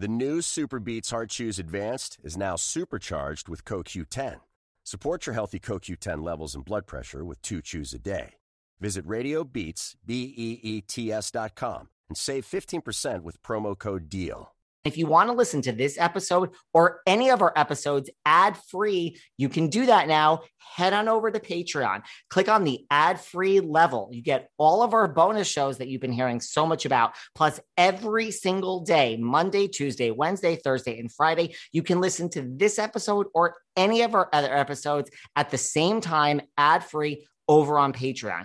The new Super Beats Heart Chews Advanced is now supercharged with CoQ10. Support your healthy CoQ10 levels and blood pressure with 2 chews a day. Visit RadioBeats, BEETS.com and save 15% with promo code DEAL. If you want to listen to this episode or any of our episodes ad-free, you can do that now. Head on over to Patreon. Click on the ad-free level. You get all of our bonus shows that you've been hearing so much about. Plus, every single day, Monday, Tuesday, Wednesday, Thursday, and Friday, you can listen to this episode or any of our other episodes at the same time, ad-free, over on Patreon.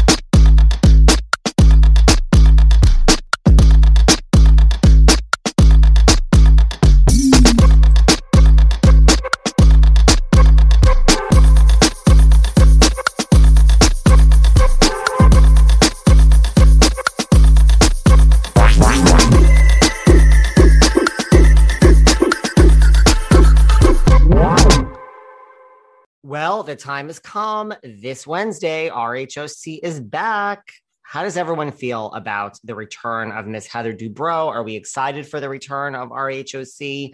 Well, the time has come. This Wednesday, RHOC is back. How does everyone feel about the return of Miss Heather Dubrow? Are we excited for the return of RHOC?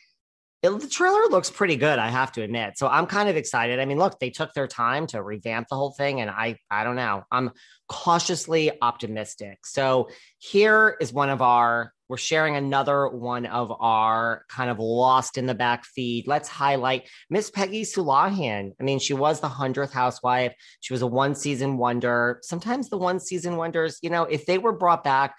The trailer looks pretty good, I have to admit. So I'm kind of excited. I mean, look, they took their time to revamp the whole thing, and I don't know. I'm cautiously optimistic. So here is we're sharing another one of our kind of lost in the back feed. Let's highlight Miss Peggy Sulahian. I mean, she was the 100th housewife. She was a one-season wonder. Sometimes the one-season wonders, if they were brought back,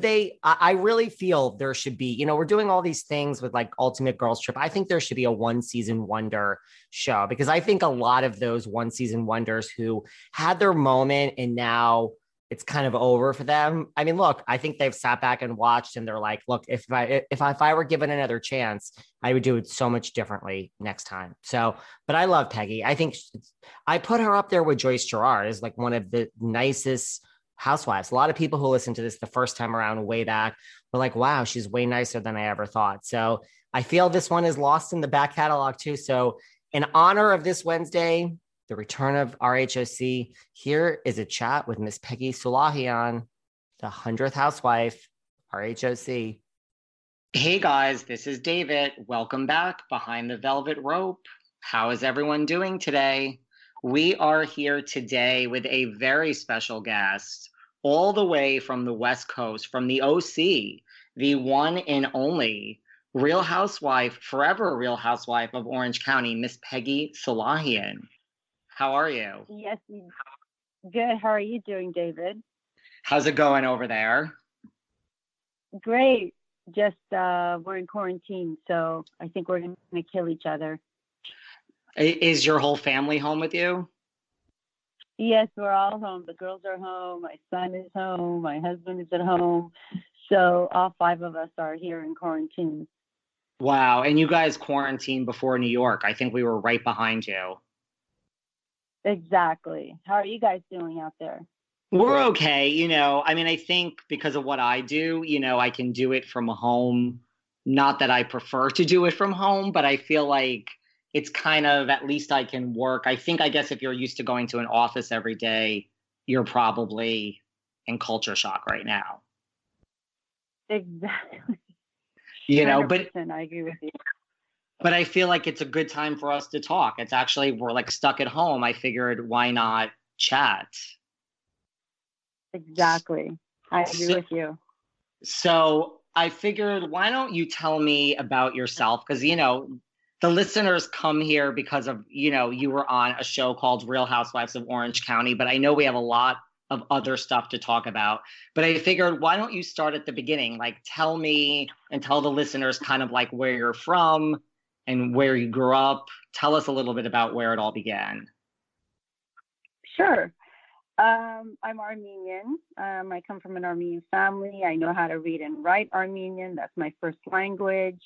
I really feel there should be, we're doing all these things with like Ultimate Girls Trip. I think there should be a one-season wonder show, because I think a lot of those one-season wonders who had their moment and now it's kind of over for them. I mean, look, I think they've sat back and watched and they're like, look, if I were given another chance, I would do it so much differently next time. So, but I love Peggy. I think I put her up there with Joyce Gerard as like one of the nicest housewives. A lot of people who listen to this the first time around way back were like, wow, she's way nicer than I ever thought. So I feel this one is lost in the back catalog too. So in honor of this Wednesday, the return of RHOC, here is a chat with Miss Peggy Sulahian, the 100th housewife, RHOC. Hey guys, this is David. Welcome back behind the velvet rope. How is everyone doing today? We are here today with a very special guest, all the way from the West Coast, from the OC, the one and only Real Housewife, forever Real Housewife of Orange County, Miss Peggy Sulahian. How are you? Yes, good. How are you doing, David? How's it going over there? Great. Just we're in quarantine, so I think we're going to kill each other. Is your whole family home with you? Yes, we're all home. The girls are home. My son is home. My husband is at home. So all 5 of us are here in quarantine. Wow. And you guys quarantined before New York. I think we were right behind you. Exactly. How are you guys doing out there? We're okay. I think because of what I do, I can do it from home. Not that I prefer to do it from home, but I feel like it's kind of, at least I can work. I guess if you're used to going to an office every day, you're probably in culture shock right now. Exactly. But I agree with you. But I feel like it's a good time for us to talk. It's actually, we're like stuck at home. I figured, why not chat? Exactly. I agree with you. So I figured, why don't you tell me about yourself? Because, the listeners come here because of, you were on a show called Real Housewives of Orange County, but I know we have a lot of other stuff to talk about. But I figured, why don't you start at the beginning? Like, tell me and tell the listeners kind of like where you're from and where you grew up. Tell us a little bit about where it all began. Sure. I'm Armenian. I come from an Armenian family. I know how to read and write Armenian. That's my first language.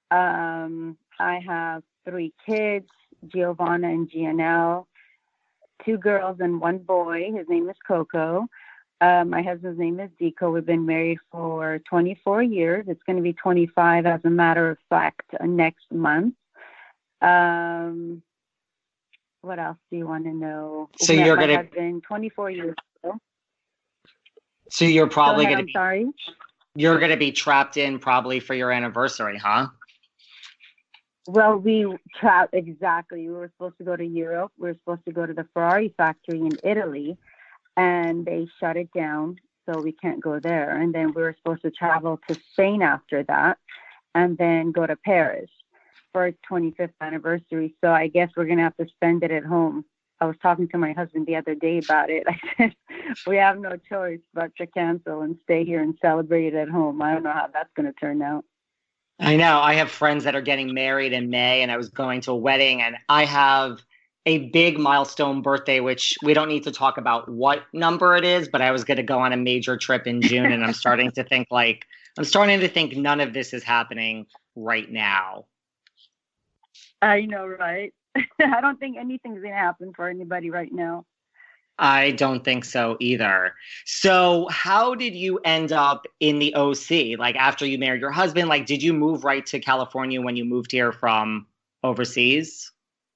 I have 3 kids, Giovanna and Gianelle, 2 girls and 1 boy. His name is Coco. My husband's name is Deco. We've been married for 24 years. It's going to be 25, as a matter of fact, next month. What else do you want to know? So you're going to... I've been 24 years ago. So you're probably going to be... Sorry? You're going to be trapped in probably for your anniversary, huh? Well, we traveled exactly. We were supposed to go to Europe. We were supposed to go to the Ferrari factory in Italy, and they shut it down, so we can't go there. And then we were supposed to travel to Spain after that, and then go to Paris for our 25th anniversary. So I guess we're gonna have to spend it at home. I was talking to my husband the other day about it. I said, we have no choice but to cancel and stay here and celebrate it at home. I don't know how that's going to turn out. I know. I have friends that are getting married in May, and I was going to a wedding, and I have a big milestone birthday, which we don't need to talk about what number it is, but I was going to go on a major trip in June, and I'm starting to think none of this is happening right now. I know, right? I don't think anything's going to happen for anybody right now. I don't think so either. So how did you end up in the OC? Like after you married your husband, like did you move right to California when you moved here from overseas?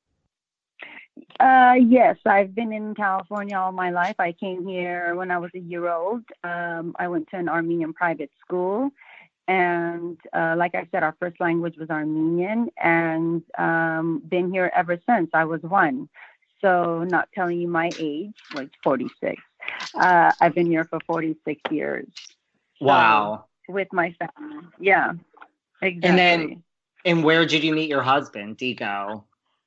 Yes, I've been in California all my life. I came here when I was a year old. I went to an Armenian private school. And like I said, our first language was Armenian, and been here ever since I was 1. So not telling you my age, like 46. I've been here for 46 years. Wow. So, with my family. Yeah, exactly. And where did you meet your husband, Dico?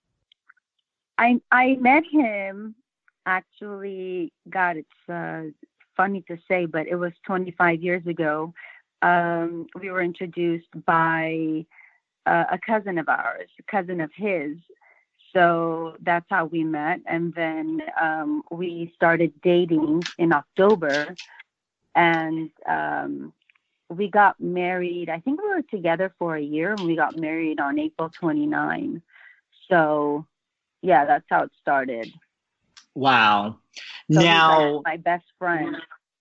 I met him, actually, God, it's funny to say, but it was 25 years ago. We were introduced by a cousin of ours, a cousin of his. So that's how we met. And then we started dating in October, and we got married. I think we were together for a year, and we got married on April 29. So yeah, that's how it started. Wow. So now, my best friend.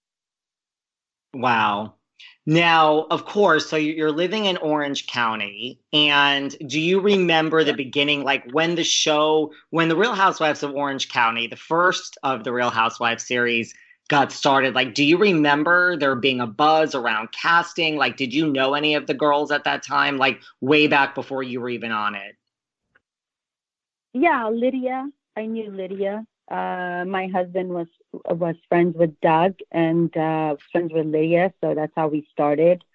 Wow. Now, of course, so you're living in Orange County, and do you remember the beginning, like when the Real Housewives of Orange County, the first of the Real Housewives series got started, like, do you remember there being a buzz around casting? Like, did you know any of the girls at that time, like way back before you were even on it? Yeah, Lydia. I knew Lydia. My husband was friends with Doug and friends with Lydia, so that's how we started.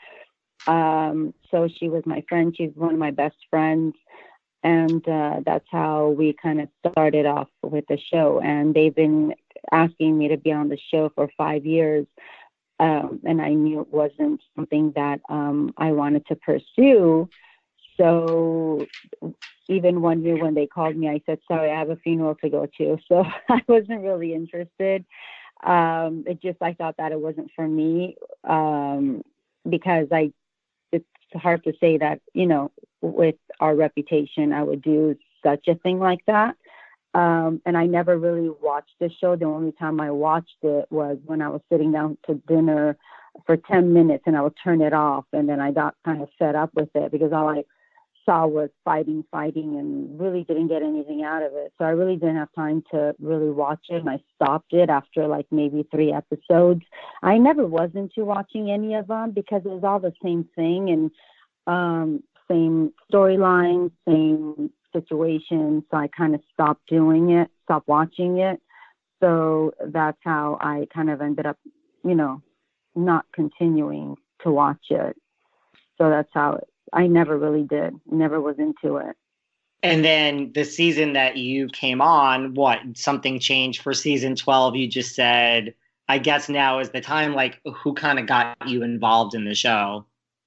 So she was my friend. She's one of my best friends, and that's how we kind of started off with the show. And they've been asking me to be on the show for 5 years, and I knew it wasn't something that I wanted to pursue. So even one year when they called me, I said, sorry, I have a funeral to go to. So I wasn't really interested. I thought that it wasn't for me, because it's hard to say that, with our reputation, I would do such a thing like that. And I never really watched the show. The only time I watched it was when I was sitting down to dinner for 10 minutes, and I would turn it off. And then I got kind of fed up with it because all I saw was fighting, and really didn't get anything out of it. So I really didn't have time to really watch it. And I stopped it after like maybe 3 episodes. I never was into watching any of them because it was all the same thing, and same storyline, same situation. So I kind of stopped watching it. So that's how I kind of ended up, not continuing to watch it. So that's how I never really did, never was into it. And then the season that you came on, something changed for season 12? You just said, I guess now is the time. Like, who kind of got you involved in the show?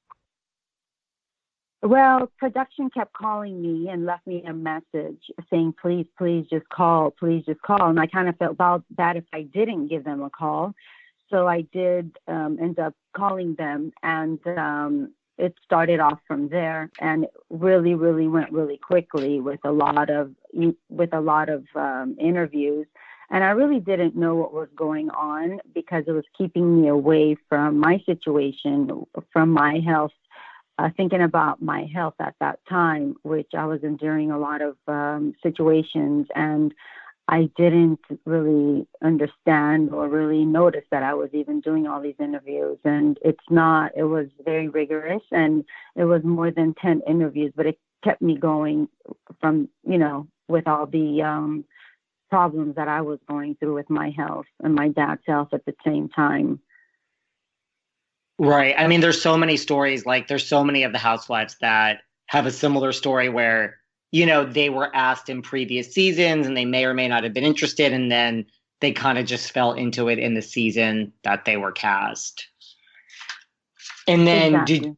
Well, production kept calling me and left me a message saying, please just call. And I kind of felt bad if I didn't give them a call. So I did end up calling them, and it started off from there, and it really, really went really quickly with a lot of interviews. And I really didn't know what was going on because it was keeping me away from my situation, from my health, thinking about my health at that time, which I was enduring a lot of situations. And I didn't really understand or really notice that I was even doing all these interviews. And it was very rigorous, and it was more than 10 interviews, but it kept me going from, with all the problems that I was going through with my health and my dad's health at the same time. Right. I mean, there's so many stories, like there's so many of the housewives that have a similar story where, they were asked in previous seasons and they may or may not have been interested. And then they kind of just fell into it in the season that they were cast. And then Exactly.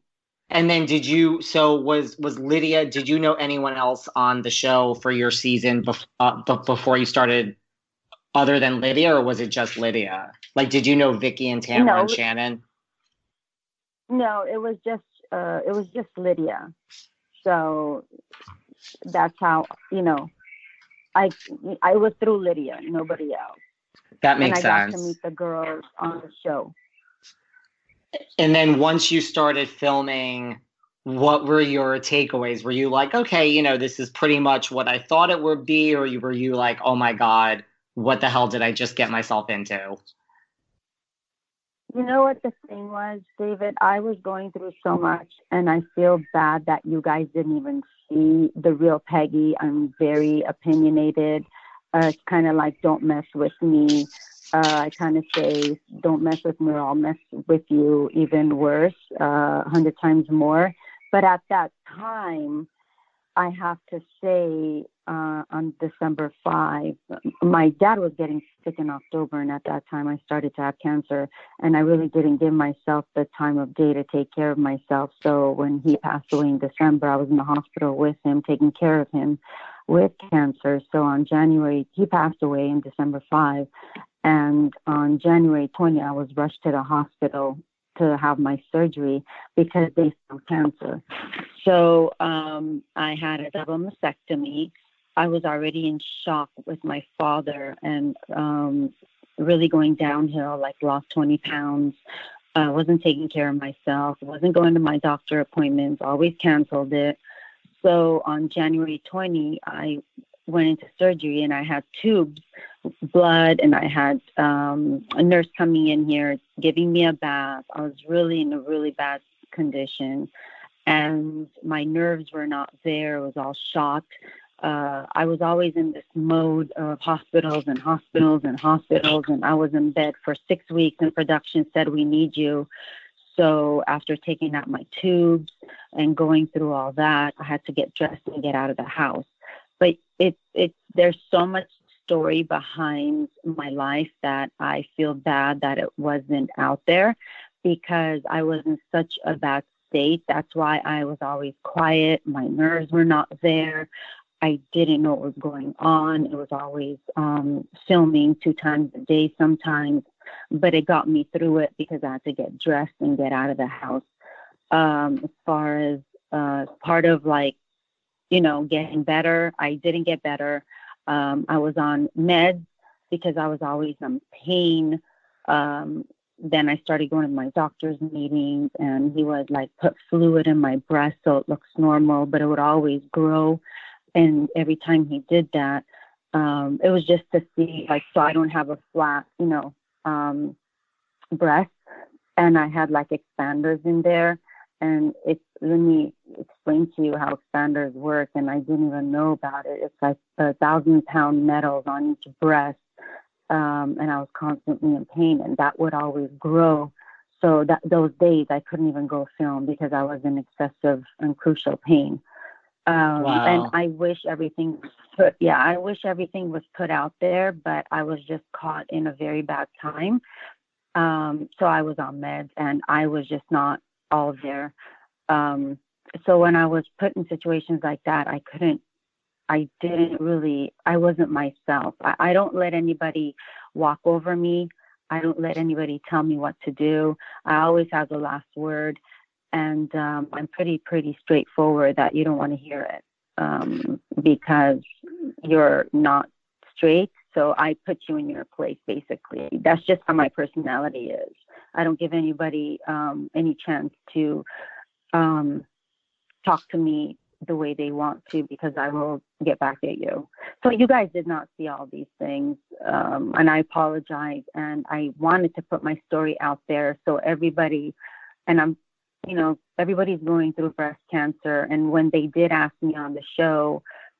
was Lydia, did you know anyone else on the show for your season before you started other than Lydia, or was it just Lydia? Like, did you know Vicky and Tamara and Shannon? No, it was just Lydia. So that's how, I was through Lydia, nobody else. That makes sense. And I got to meet the girls on the show. And then once you started filming, what were your takeaways? Were you like, okay, this is pretty much what I thought it would be? Or were you like, oh my God, what the hell did I just get myself into? You know what the thing was, David? I was going through so much, and I feel bad that you guys didn't even see the real Peggy. I'm very opinionated. It's kind of like, don't mess with me. I kind of say, don't mess with me or I'll mess with you even worse, 100 times more. But at that time, I have to say, on December 5, my dad was getting sick in October, and at that time I started to have cancer, and I really didn't give myself the time of day to take care of myself. So when he passed away in December, I was in the hospital with him, taking care of him with cancer. So on he passed away in December 5, and on January 20, I was rushed to the hospital to have my surgery because they found cancer. So I had a double mastectomy. I was already in shock with my father and really going downhill, like lost 20 pounds. Wasn't taking care of myself, wasn't going to my doctor appointments, always canceled it. So on January 20, I went into surgery and I had tubes, blood, and I had a nurse coming in here giving me a bath. I was really in a really bad condition, and my nerves were not there. I was all shocked. I was always in this mode of hospitals, and I was in bed for 6 weeks, and production said, we need you. So after taking out my tubes and going through all that, I had to get dressed and get out of the house. But there's so much story behind my life that I feel bad that it wasn't out there, because I was in such a bad state. That's why I was always quiet. My nerves were not there. I didn't know what was going on. It was always filming 2 times a day sometimes, but it got me through it because I had to get dressed and get out of the house. As far as part of getting better, I didn't get better. I was on meds because I was always in pain. Then I started going to my doctor's meetings, and he would put fluid in my breast so it looks normal, but it would always grow. And every time he did that, it was just to see, so I don't have a flat, breast. And I had expanders in there. And let me explain to you how expanders work. And I didn't even know about it. It's 1,000-pound metals on each breast. And I was constantly in pain, and that would always grow. So those days I couldn't even go film because I was in excessive and crucial pain. Wow. And I wish everything was put out there, but I was just caught in a very bad time. So I was on meds, and I was just not all there. So when I was put in situations like that, I wasn't myself. I don't let anybody walk over me. I don't let anybody tell me what to do. I always have the last word. And I'm pretty straightforward that you don't want to hear it because you're not straight. So I put you in your place, basically. That's just how my personality is. I don't give anybody any chance to talk to me the way they want to, because I will get back at you. So you guys did not see all these things. And I apologize. And I wanted to put my story out there so everybody, and everybody's going through breast cancer. And when they did ask me on the show,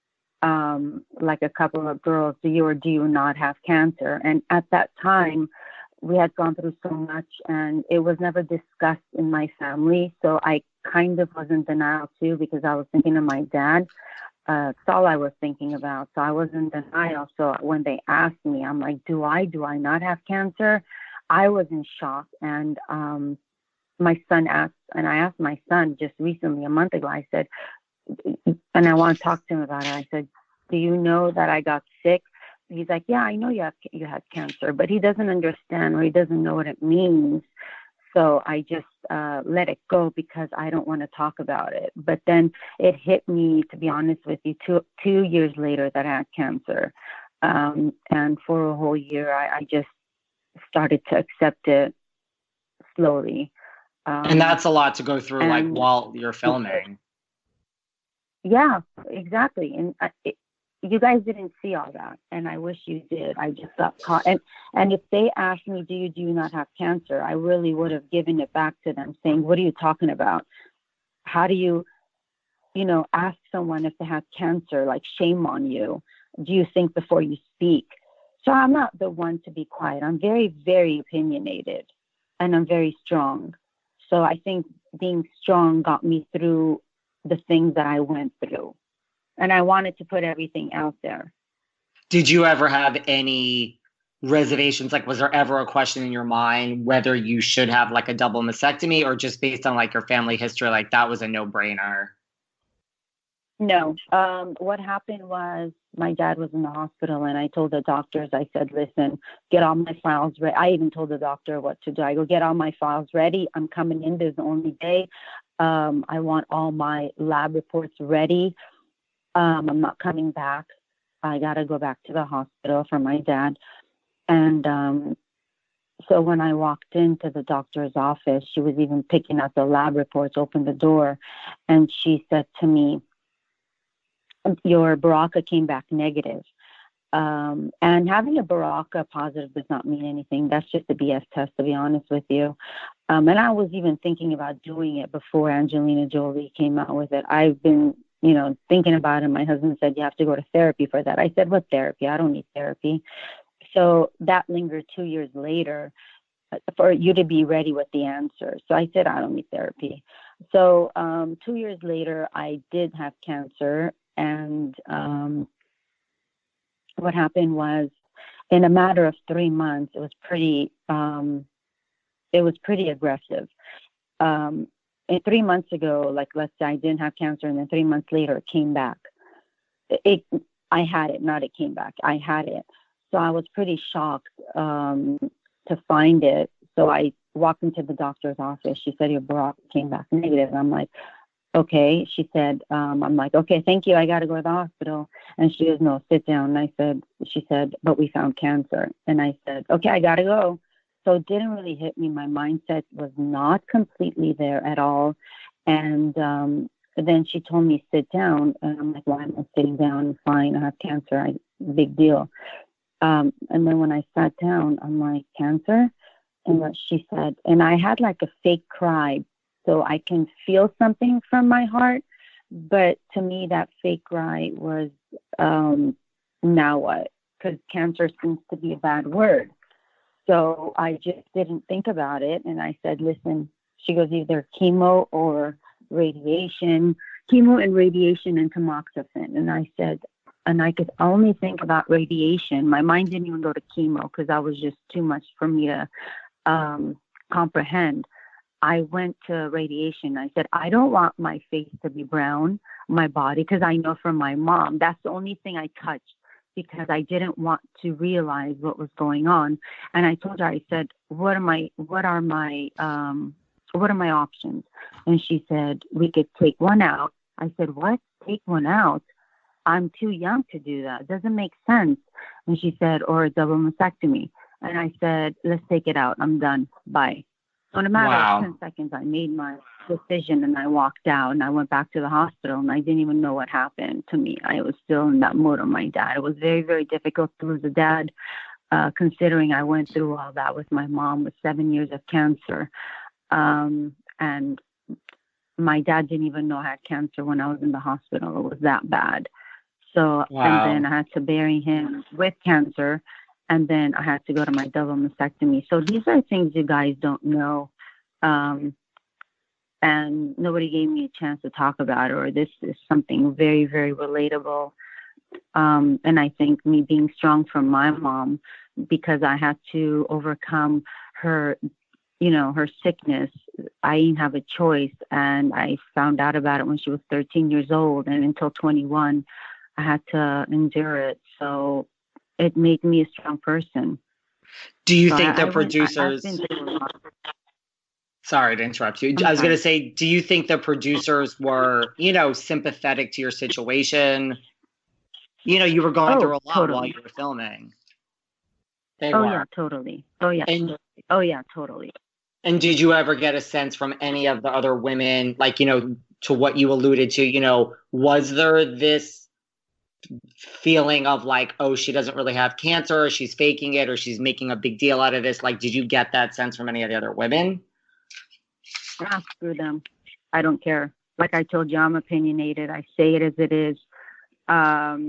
like a couple of girls, do you or do you not have cancer? And at that time, we had gone through so much, and it was never discussed in my family. So I kind of was in denial too, because I was thinking of my dad. That's all I was thinking about. So I was in denial. So when they asked me, I'm like, do I not have cancer? I was in shock. And my son asked, and I asked my son just recently, a month ago, I said, and I want to talk to him about it. I said, do you know that I got sick? He's like, yeah, I know you had cancer, but he doesn't understand, or he doesn't know what it means. So I just let it go because I don't want to talk about it. But then it hit me, to be honest with you, two years later that I had cancer. And for a whole year, I just started to accept it slowly. And that's a lot to go through, like while you're filming. Yeah, exactly. And you guys didn't see all that, and I wish you did. I just got caught. And if they asked me, do you not have cancer, I really would have given it back to them, saying, what are you talking about? How do you ask someone if they have cancer? Like, shame on you. Do you think before you speak? So I'm not the one to be quiet. I'm very, very opinionated, and I'm very strong. So I think being strong got me through the things that I went through. And I wanted to put everything out there. Did you ever have any reservations? Like, was there ever a question in your mind whether you should have like a double mastectomy, or just based on like your family history, like that was a no-brainer? No. What happened was my dad was in the hospital, and I told the doctors, I said, listen, get all my files ready. I even told the doctor what to do. I go, get all my files ready. I'm coming in. There's the only day. I want all my lab reports ready. I'm not coming back. I got to go back to the hospital for my dad. And so when I walked into the doctor's office, she was even picking up the lab reports, opened the door, and she said to me, your BRCA came back negative. And having a BRCA positive does not mean anything. That's just a BS test, to be honest with you. And I was even thinking about doing it before Angelina Jolie came out with it. I've been thinking about it. My husband said, you have to go to therapy for that. I said, what therapy? I don't need therapy. So that lingered 2 years later for you to be ready with the answer. So I said, I don't need therapy. So 2 years later, I did have cancer. And what happened was, in a matter of 3 months, it was pretty aggressive. And 3 months ago, like, let's say I didn't have cancer, and then 3 months later it came back. I had it, not it came back. I had it. So I was pretty shocked to find it. So I walked into the doctor's office. She said, your BRCA came back negative. And I'm like, okay. She said, I'm like, okay, thank you. I got to go to the hospital. And she goes, no, sit down. And she said, but we found cancer. And I said, okay, I got to go. So it didn't really hit me. My mindset was not completely there at all. And then she told me, sit down. And I'm like, why am I sitting down? Fine, I have cancer. Big deal. And then when I sat down, I'm like, cancer? And what she said, and I had like a fake cry. So I can feel something from my heart. But to me, that fake cry was, now what? Because cancer seems to be a bad word. So I just didn't think about it. And I said, listen, she goes, either chemo or radiation, chemo and radiation and tamoxifen. And I said, and I could only think about radiation. My mind didn't even go to chemo because that was just too much for me to comprehend. I went to radiation. I said, I don't want my face to be brown, my body, because I know from my mom, that's the only thing I touched, because I didn't want to realize what was going on. And I told her, I said, what are my options? And she said, we could take one out. I said, what? Take one out? I'm too young to do that. It doesn't make sense. And she said, or a double mastectomy. And I said, let's take it out. I'm done. Bye. So in a matter of 10 seconds, I made my decision and I walked out and I went back to the hospital and I didn't even know what happened to me. I was still in that mode of my dad. It was very, very difficult to lose a dad, considering I went through all that with my mom with 7 years of cancer. And my dad didn't even know I had cancer when I was in the hospital. It was that bad. So, Wow. And then I had to bury him with cancer. And then I had to go to my double mastectomy. So these are things you guys don't know. And nobody gave me a chance to talk about it, or this is something very, very relatable. And I think me being strong from my mom, because I had to overcome her, her sickness. I didn't have a choice. And I found out about it when she was 13 years old. And until 21, I had to endure it. So it made me a strong person. Do you think the producers... Sorry to interrupt you. I was going to say, do you think the producers were, sympathetic to your situation? You were going through a lot totally. while you were filming. Yeah, totally. Oh, yeah, totally. And did you ever get a sense from any of the other women, like, to what you alluded to, was there this feeling of like, oh, she doesn't really have cancer, or she's faking it, or she's making a big deal out of this? Like, did you get that sense from any of the other women? Screw them. I don't care. Like I told you, I'm opinionated. I say it as it is. I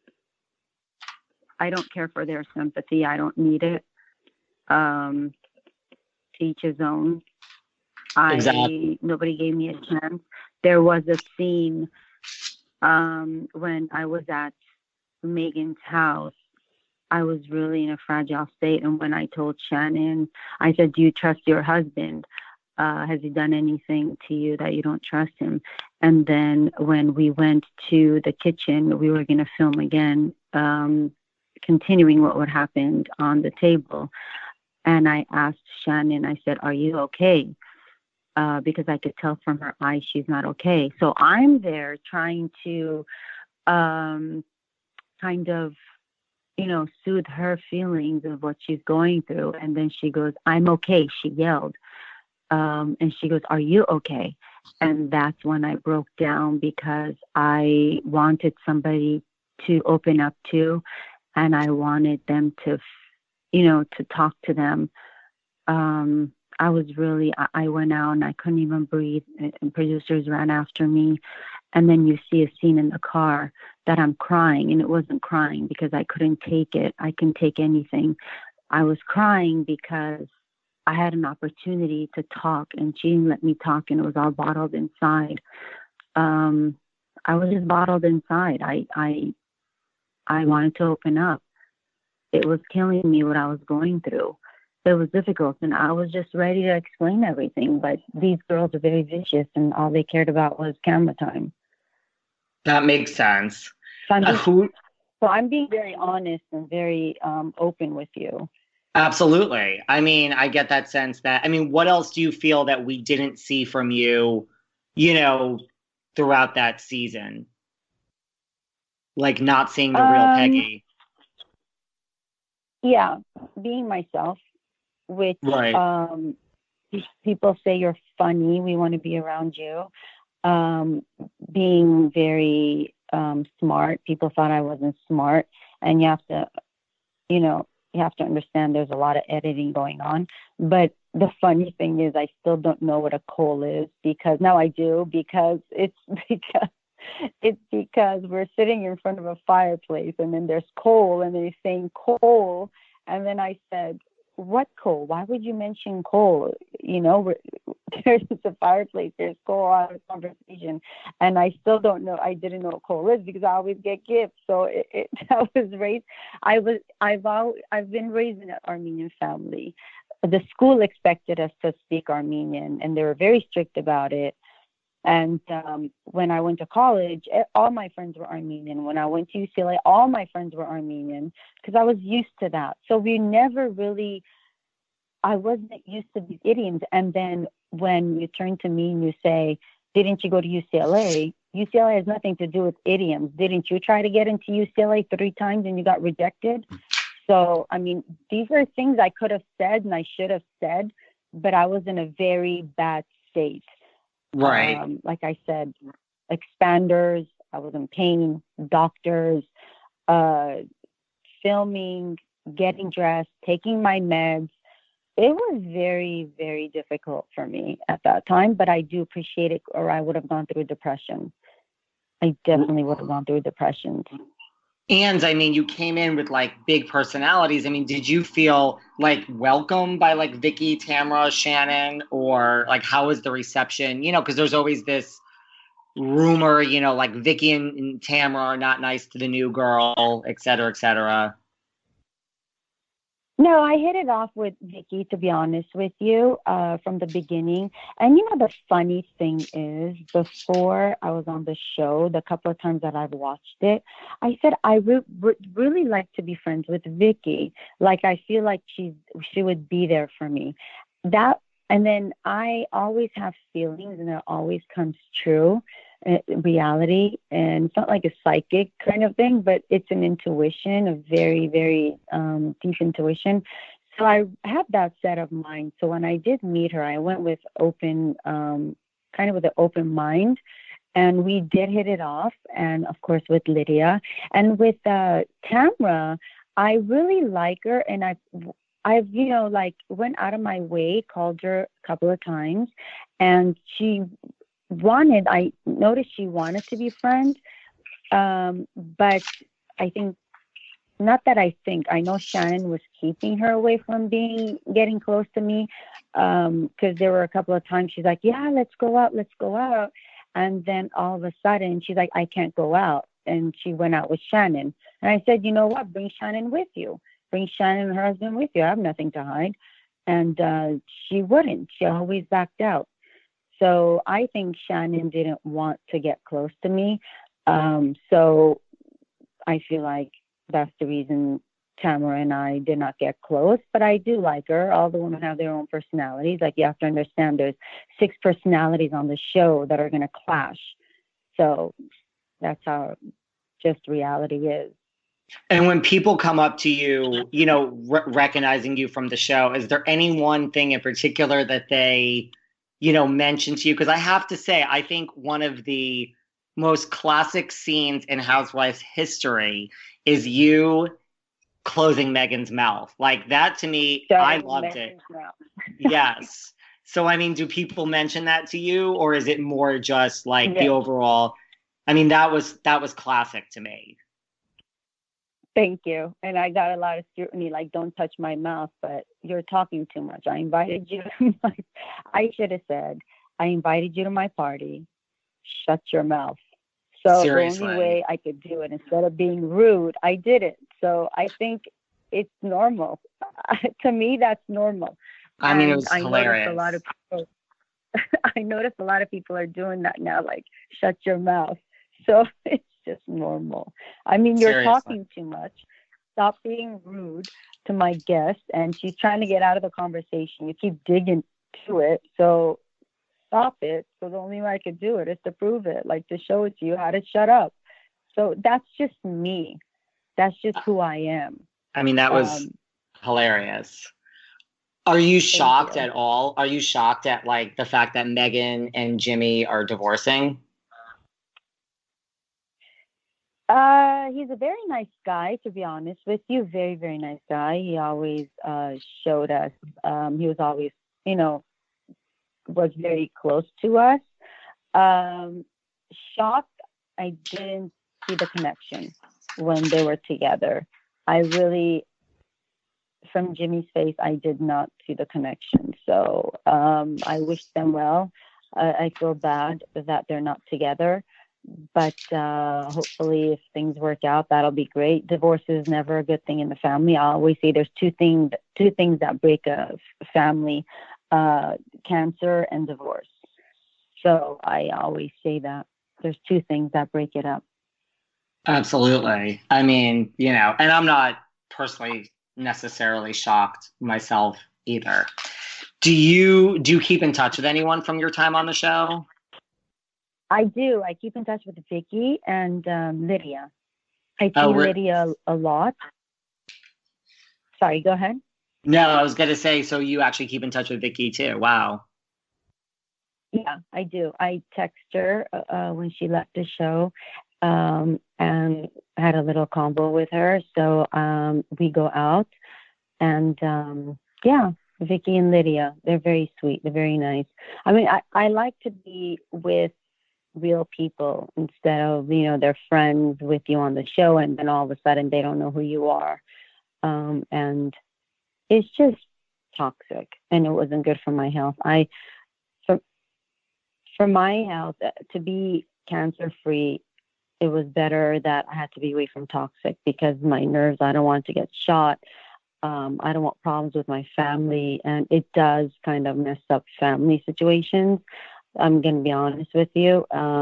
don't care for their sympathy. I don't need it. To each his own. Exactly. Nobody gave me a chance. There was a scene when I was at Megan's house. I was really in a fragile state. And when I told Shannon, I said, do you trust your husband? Has he done anything to you that you don't trust him? And then when we went to the kitchen, we were going to film again, continuing what would happen on the table. And I asked Shannon, I said, are you okay? Because I could tell from her eyes she's not okay. So I'm there trying to kind of, soothe her feelings of what she's going through. And then she goes, I'm okay. She yelled. And she goes, are you okay? And that's when I broke down, because I wanted somebody to open up to, and I wanted them to, to talk to them. I was really, I went out and I couldn't even breathe, and producers ran after me. And then you see a scene in the car that I'm crying, and it wasn't crying because I couldn't take it. I can take anything. I was crying because I had an opportunity to talk, and she didn't let me talk, and it was all bottled inside. I was just bottled inside. I wanted to open up. It was killing me what I was going through. It was difficult, and I was just ready to explain everything. But these girls are very vicious, and all they cared about was camera time. That makes sense. So I'm being very honest and very open with you. Absolutely. I mean, I get that sense what else do you feel that we didn't see from you, throughout that season? Like not seeing the real Peggy. Yeah, being myself, which right. People say you're funny. We want to be around you. Being very smart. People thought I wasn't smart, and you have to, you have to understand there's a lot of editing going on. But the funny thing is I still don't know what a coal is, because now I do, because we're sitting in front of a fireplace, and then there's coal, and they're saying coal. And then I said, what coal? Why would you mention coal? There's a fireplace, there's coal out of conversation. And I still don't know. I didn't know what coal is, because I always get gifts. So I was raised. I've been raised in an Armenian family. The school expected us to speak Armenian, and they were very strict about it. And when I went to college, all my friends were Armenian. When I went to UCLA, all my friends were Armenian, because I was used to that. So I wasn't used to these idioms. And then when you turn to me and you say, didn't you go to UCLA? UCLA has nothing to do with idioms. Didn't you try to get into UCLA 3 times and you got rejected? So, these are things I could have said and I should have said, but I was in a very bad state. Right. Like I said, expanders. I was in pain. Doctors, uh, filming, getting dressed, taking my meds. It was very, very difficult for me at that time, but I do appreciate it, or I would have gone through depression. I definitely would have gone through depression. And I mean, you came in with like big personalities. I mean, did you feel like welcomed by like Vicky, Tamra, Shannon, or like how was the reception? You know, because there's always this rumor, you know, like Vicky and Tamra are not nice to the new girl, et cetera, et cetera. No, I hit it off with Vicky, to be honest with you, from the beginning. And you know, the funny thing is, before I was on the show, the couple of times that I've watched it, I said I really like to be friends with Vicky. Like I feel like she would be there for me. That, and then I always have feelings, and it always comes true. Reality, and it's not like a psychic kind of thing, but it's an intuition, a very, very deep intuition. So I have that set of mind. So when I did meet her, I went with kind of with an open mind, and we did hit it off. And of course with Lydia and with Tamra, I really like her, and I've you know, like, went out of my way, called her a couple of times, and I noticed she wanted to be friends. But I think, not that I know Shannon was keeping her away from getting close to me. Cause there were a couple of times she's like, yeah, let's go out. And then all of a sudden she's like, I can't go out. And she went out with Shannon. And I said, you know what? Bring Shannon with you. Bring Shannon and her husband with you. I have nothing to hide. And she wouldn't. She always backed out. So I think Shannon didn't want to get close to me. So I feel like that's the reason Tamara and I did not get close. But I do like her. All the women have their own personalities. Like, you have to understand there's 6 personalities on the show that are going to clash. So that's how just reality is. And when people come up to you, you know, recognizing you from the show, is there any one thing in particular that they, you know, mention to you? Because I have to say, I think one of the most classic scenes in Housewives history is you closing Megan's mouth. Like, that to me, I loved it. Yes. So, I mean, do people mention that to you, or is it more just like the overall? I mean, that was classic to me. Thank you. And I got a lot of scrutiny, like, don't touch my mouth, but you're talking too much. I invited you. I should have said, I invited you to my party. Shut your mouth. So Seriously. The only way I could do it, instead of being rude, I did it. So I think it's normal. To me, that's normal. I mean, it was hilarious. I noticed a lot of people are doing that now, like, shut your mouth. So it's just normal. I mean, you're talking too much. Stop being rude to my guest. And she's trying to get out of the conversation. You keep digging to it. So stop it. So the only way I could do it is to prove it, like, to show it to you how to shut up. So that's just me. That's just who I am. I mean, that was hilarious. Are you shocked at all? Are you shocked at, like, the fact that Megan and Jimmy are divorcing? He's a very nice guy, to be honest with you. Very, very nice guy. He always showed us. He was always, you know, was very close to us. Shocked, I didn't see the connection when they were together. I really, from Jimmy's face, I did not see the connection. So I wish them well. I feel bad that they're not together. But hopefully, if things work out, that'll be great. Divorce is never a good thing in the family. I always say there's two things that break a family: cancer and divorce. So I always say that there's 2 things that break it up. Absolutely. I mean, you know, and I'm not personally necessarily shocked myself either. Do you keep in touch with anyone from your time on the show? I do. I keep in touch with Vicky and Lydia. I see Lydia a lot. Sorry, go ahead. No, I was going to say, so you actually keep in touch with Vicky too. Wow. Yeah, I do. I text her when she left the show, and had a little combo with her. So we go out, and yeah, Vicky and Lydia, they're very sweet. They're very nice. I mean, I like to be with real people instead of, they're friends with you on the show and then all of a sudden they don't know who you are. And it's just toxic, and it wasn't good for my health. For my health, to be cancer free, it was better that I had to be away from toxic, because my nerves, I don't want to get shot. I don't want problems with my family, and it does kind of mess up family situations. I'm going to be honest with you.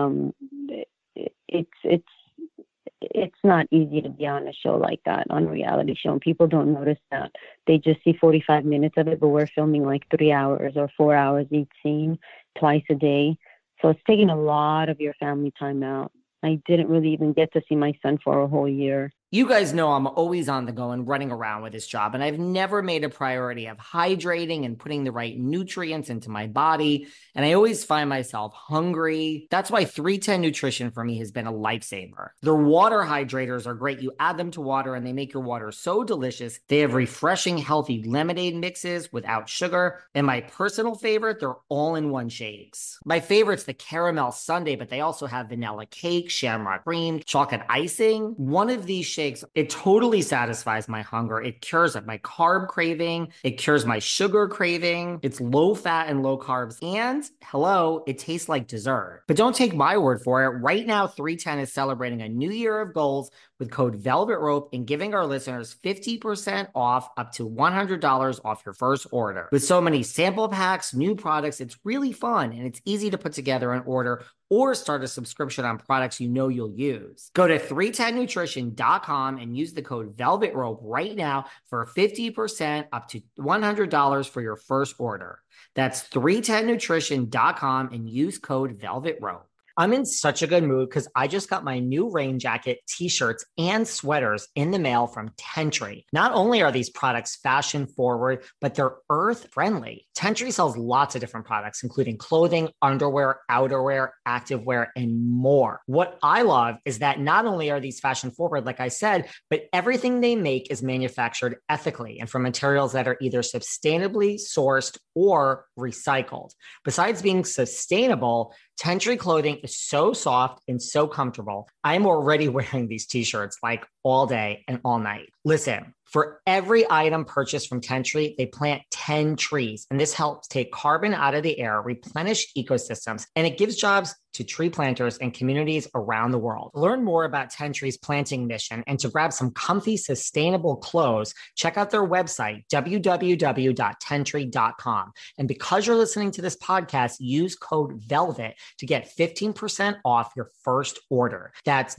It's not easy to be on a show like that, on a reality show, and people don't notice that. They just see 45 minutes of it, but we're filming like 3 hours or 4 hours each scene, twice a day. So it's taking a lot of your family time out. I didn't really even get to see my son for a whole year. You guys know I'm always on the go and running around with this job, and I've never made a priority of hydrating and putting the right nutrients into my body, and I always find myself hungry. That's why 310 Nutrition for me has been a lifesaver. Their water hydrators are great. You add them to water and they make your water so delicious. They have refreshing, healthy lemonade mixes without sugar, and my personal favorite, they're all-in-one shakes. My favorite's the caramel sundae, but they also have vanilla cake, shamrock cream, chocolate icing. One of these shakes, it totally satisfies my hunger. It cures my carb craving. It cures my sugar craving. It's low fat and low carbs. And hello, it tastes like dessert. But don't take my word for it. Right now, 310 is celebrating a new year of goals with code Velvet Rope and giving our listeners 50% off, up to $100 off your first order. With so many sample packs, new products, it's really fun, and it's easy to put together an order or start a subscription on products you know you'll use. Go to 310nutrition.com and use the code Velvet Rope right now for 50% up to $100 for your first order. That's 310nutrition.com and use code Velvet Rope. I'm in such a good mood because I just got my new rain jacket, t-shirts, and sweaters in the mail from Tentry. Not only are these products fashion forward, but they're earth friendly. Tentry sells lots of different products, including clothing, underwear, outerwear, activewear, and more. What I love is that not only are these fashion forward, like I said, but everything they make is manufactured ethically and from materials that are either sustainably sourced or recycled. Besides being sustainable, Tentry clothing is so soft and so comfortable. I'm already wearing these t-shirts like all day and all night. Listen, for every item purchased from Tentry, they plant 10 trees, and this helps take carbon out of the air, replenish ecosystems, and it gives jobs to tree planters and communities around the world. To learn more about Tentry's planting mission and to grab some comfy, sustainable clothes, check out their website, www.tentry.com. And because you're listening to this podcast, use code VELVET to get 15% off your first order. That's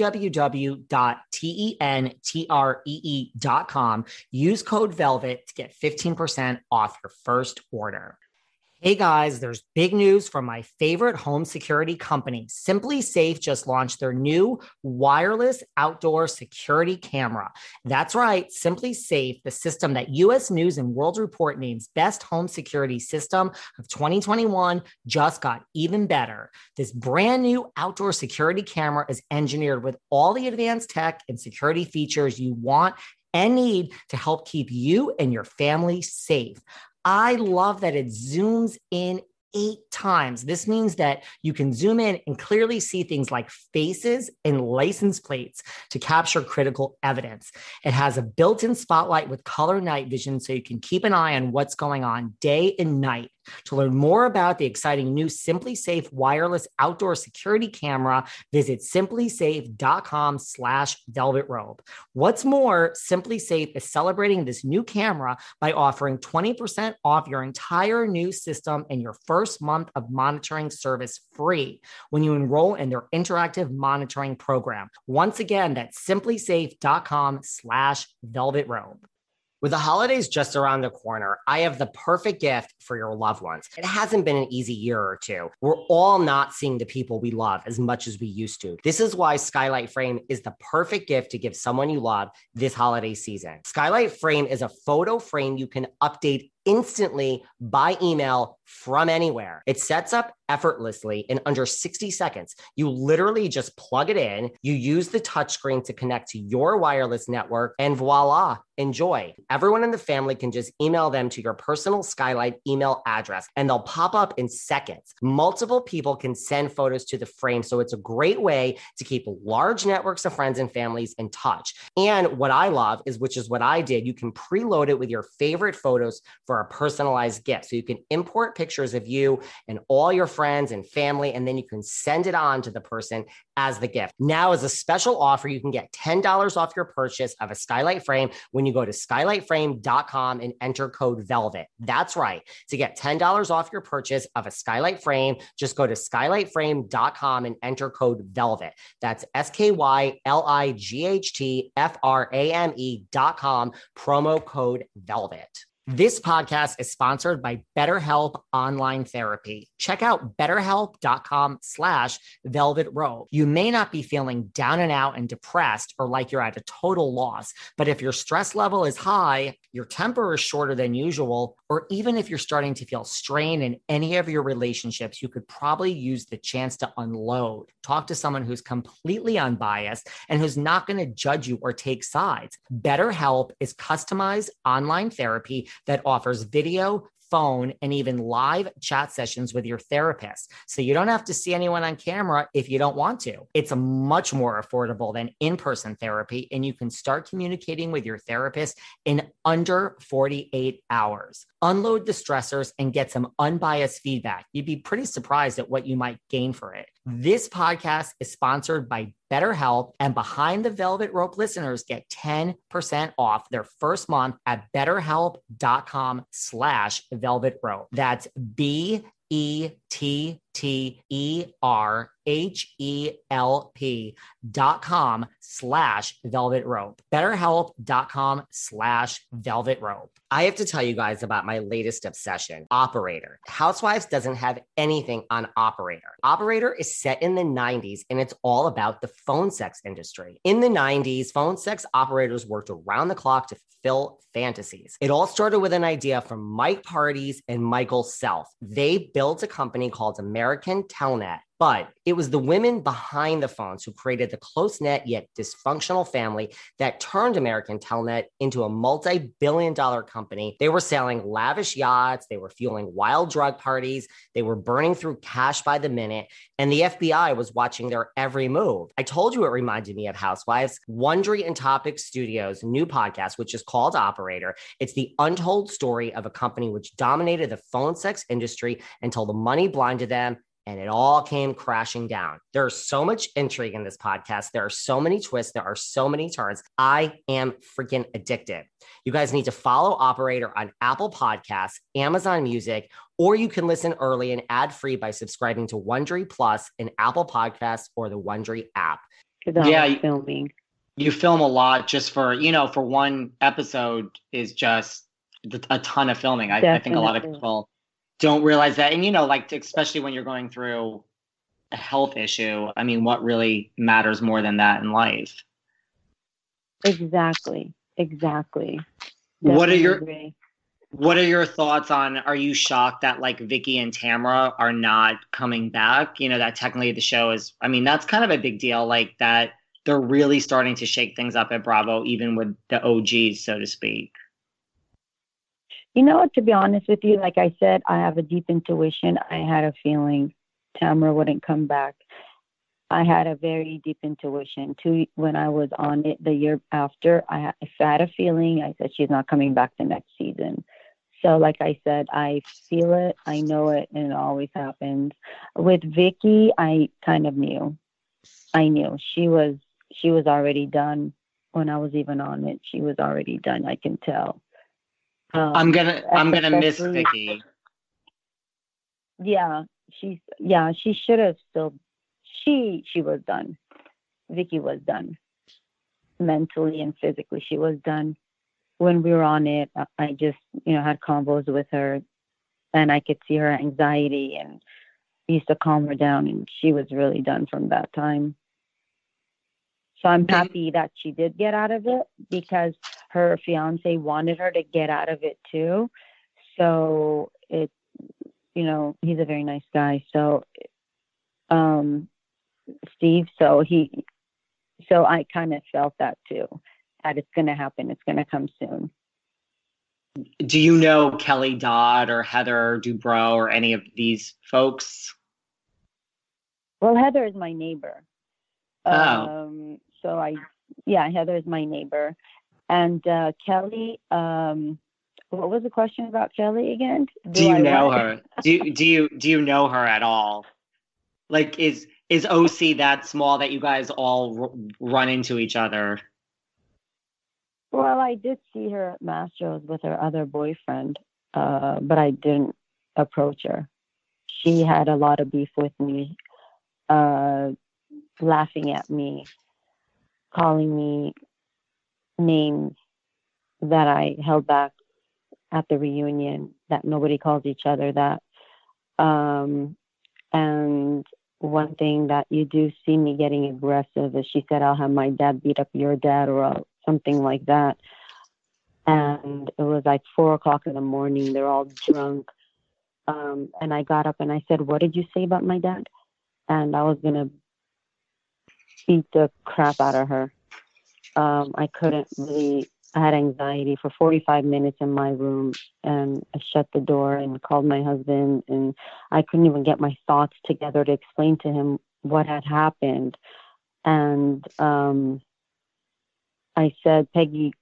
www.tentree.com. Use code VELVET to get 15% off your first order. Hey guys, there's big news from my favorite home security company. Simply Safe just launched their new wireless outdoor security camera. That's right, Simply Safe, the system that US News and World Report names best home security system of 2021, just got even better. This brand new outdoor security camera is engineered with all the advanced tech and security features you want and need to help keep you and your family safe. I love that it zooms in 8 times. This means that you can zoom in and clearly see things like faces and license plates to capture critical evidence. It has a built-in spotlight with color night vision so you can keep an eye on what's going on day and night. To learn more about the exciting new Simply Safe wireless outdoor security camera, visit simplysafe.com/velvetrobe. What's more, Simply Safe is celebrating this new camera by offering 20% off your entire new system and your first month of monitoring service free when you enroll in their interactive monitoring program. Once again, that's simplysafe.com/velvetrobe. With the holidays just around the corner, I have the perfect gift for your loved ones. It hasn't been an easy year or two. We're all not seeing the people we love as much as we used to. This is why Skylight Frame is the perfect gift to give someone you love this holiday season. Skylight Frame is a photo frame you can update instantly by email from anywhere. It sets up effortlessly in under 60 seconds. You literally just plug it in, you use the touchscreen to connect to your wireless network, and voila, enjoy. Everyone in the family can just email them to your personal Skylight email address and they'll pop up in seconds. Multiple people can send photos to the frame, so it's a great way to keep large networks of friends and families in touch. And what I love is, which is what I did, you can preload it with your favorite photos for a personalized gift. So you can import pictures of you and all your friends and family, and then you can send it on to the person as the gift. Now, as a special offer, you can get $10 off your purchase of a Skylight frame when you go to skylightframe.com and enter code VELVET. That's right. To get $10 off your purchase of a Skylight frame, just go to skylightframe.com and enter code VELVET. That's SKYLIGHTFRAME.com, promo code VELVET. This podcast is sponsored by BetterHelp Online Therapy. Check out betterhelp.com/velvet rope. You may not be feeling down and out and depressed or like you're at a total loss, but if your stress level is high, your temper is shorter than usual, or even if you're starting to feel strain in any of your relationships, you could probably use the chance to unload. Talk to someone who's completely unbiased and who's not going to judge you or take sides. BetterHelp is customized online therapy that offers video, phone, and even live chat sessions with your therapist. So you don't have to see anyone on camera if you don't want to. It's much more affordable than in-person therapy, and you can start communicating with your therapist in under 48 hours. Unload the stressors and get some unbiased feedback. You'd be pretty surprised at what you might gain for it. This podcast is sponsored by BetterHelp, and Behind the Velvet Rope listeners get 10% off their first month at betterhelp.com/velvet rope. That's BETTERHELP.com/velvet rope. BetterHelp.com/velvet rope. I have to tell you guys about my latest obsession, Operator. Housewives doesn't have anything on Operator. Operator is set in the 90s and it's all about the phone sex industry. In the 90s, phone sex operators worked around the clock to fulfill fantasies. It all started with an idea from Mike Pardes and Michael Self. They built a company called American Telnet. But it was the women behind the phones who created the close-knit yet dysfunctional family that turned American Telnet into a multi-billion-dollar company. They were sailing lavish yachts. They were fueling wild drug parties. They were burning through cash by the minute. And the FBI was watching their every move. I told you it reminded me of Housewives. Wondery and Topic Studios' new podcast, which is called Operator. It's the untold story of a company which dominated the phone sex industry until the money blinded them and it all came crashing down. There's so much intrigue in this podcast. There are so many twists. There are so many turns. I am freaking addicted. You guys need to follow Operator on Apple Podcasts, Amazon Music, or you can listen early and ad-free by subscribing to Wondery Plus in Apple Podcasts or the Wondery app. Yeah, filming. You film a lot just for one episode is just a ton of filming. I think a lot of people don't realize that. And, especially when you're going through a health issue, I mean, what really matters more than that in life? Exactly. What are your thoughts on, are you shocked that Vicky and Tamra are not coming back? That technically the show is, that's kind of a big deal, that they're really starting to shake things up at Bravo, even with the OGs, so to speak. To be honest with you, like I said, I have a deep intuition. I had a feeling Tamra wouldn't come back. I had a very deep intuition too. When I was on it the year after, I had a feeling. I said, she's not coming back the next season. So like I said, I feel it, I know it, and it always happens. With Vicky, I kind of knew. I knew she was already done when I was even on it. She was already done. I can tell. I'm gonna miss Vicky. Yeah, she should have still. She was done. Vicky was done. Mentally and physically, she was done. When we were on it, I just had convos with her, and I could see her anxiety, and used to calm her down, and she was really done from that time. So I'm happy that she did get out of it because her fiance wanted her to get out of it too. So he's a very nice guy. So, Steve, so I kind of felt that too, that it's going to happen. It's going to come soon. Do you know Kelly Dodd or Heather Dubrow or any of these folks? Well, Heather is my neighbor. Oh. Heather is my neighbor. And Kelly, what was the question about Kelly again? Do you know her? Do you know her at all? Like, is OC that small that you guys all run into each other? Well, I did see her at Mastro's with her other boyfriend, but I didn't approach her. She had a lot of beef with me, laughing at me, calling me names that I held back at the reunion, that nobody calls each other that. And one thing that you do see me getting aggressive is she said, I'll have my dad beat up your dad, or something like that. And it was like 4:00 in the morning. They're all drunk. And I got up and I said, what did you say about my dad? And I was going to beat the crap out of her. I couldn't really, I had anxiety for 45 minutes in my room, and I shut the door and called my husband, and I couldn't even get my thoughts together to explain to him what had happened. And I said, Peggy,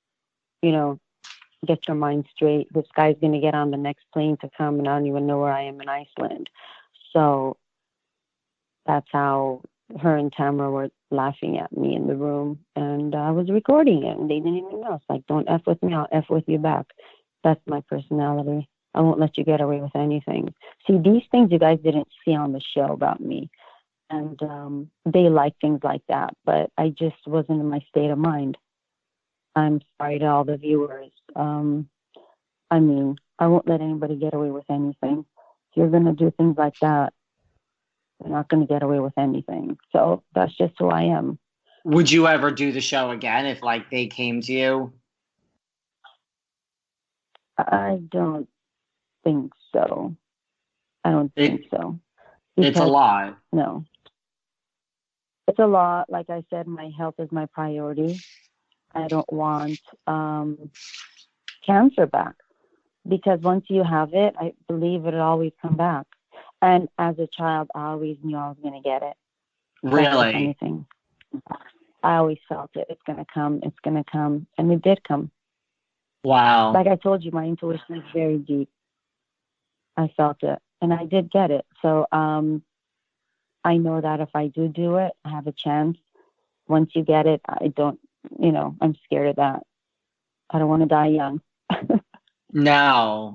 get your mind straight. This guy's going to get on the next plane to come, and I don't even know where I am in Iceland. So that's how her and Tamara were laughing at me in the room, and I was recording it, and they didn't even know. It's like, don't F with me, I'll F with you back. That's my personality. I won't let you get away with anything. See, these things you guys didn't see on the show about me, and they like things like that, but I just wasn't in my state of mind. I'm sorry to all the viewers. I won't let anybody get away with anything. If you're going to do things like that, you're not going to get away with anything. So that's just who I am. Would you ever do the show again if, like, they came to you? I don't think so. Think so. It's a lot. No. It's a lot. Like I said, my health is my priority. I don't want cancer back, because once you have it, I believe it'll always come back. And as a child, I always knew I was going to get it. Really? Anything. I always felt it. It's going to come. It's going to come. And it did come. Wow. Like I told you, my intuition is very deep. I felt it. And I did get it. So I know that if I do it, I have a chance. Once you get it, I don't, I'm scared of that. I don't want to die young. No.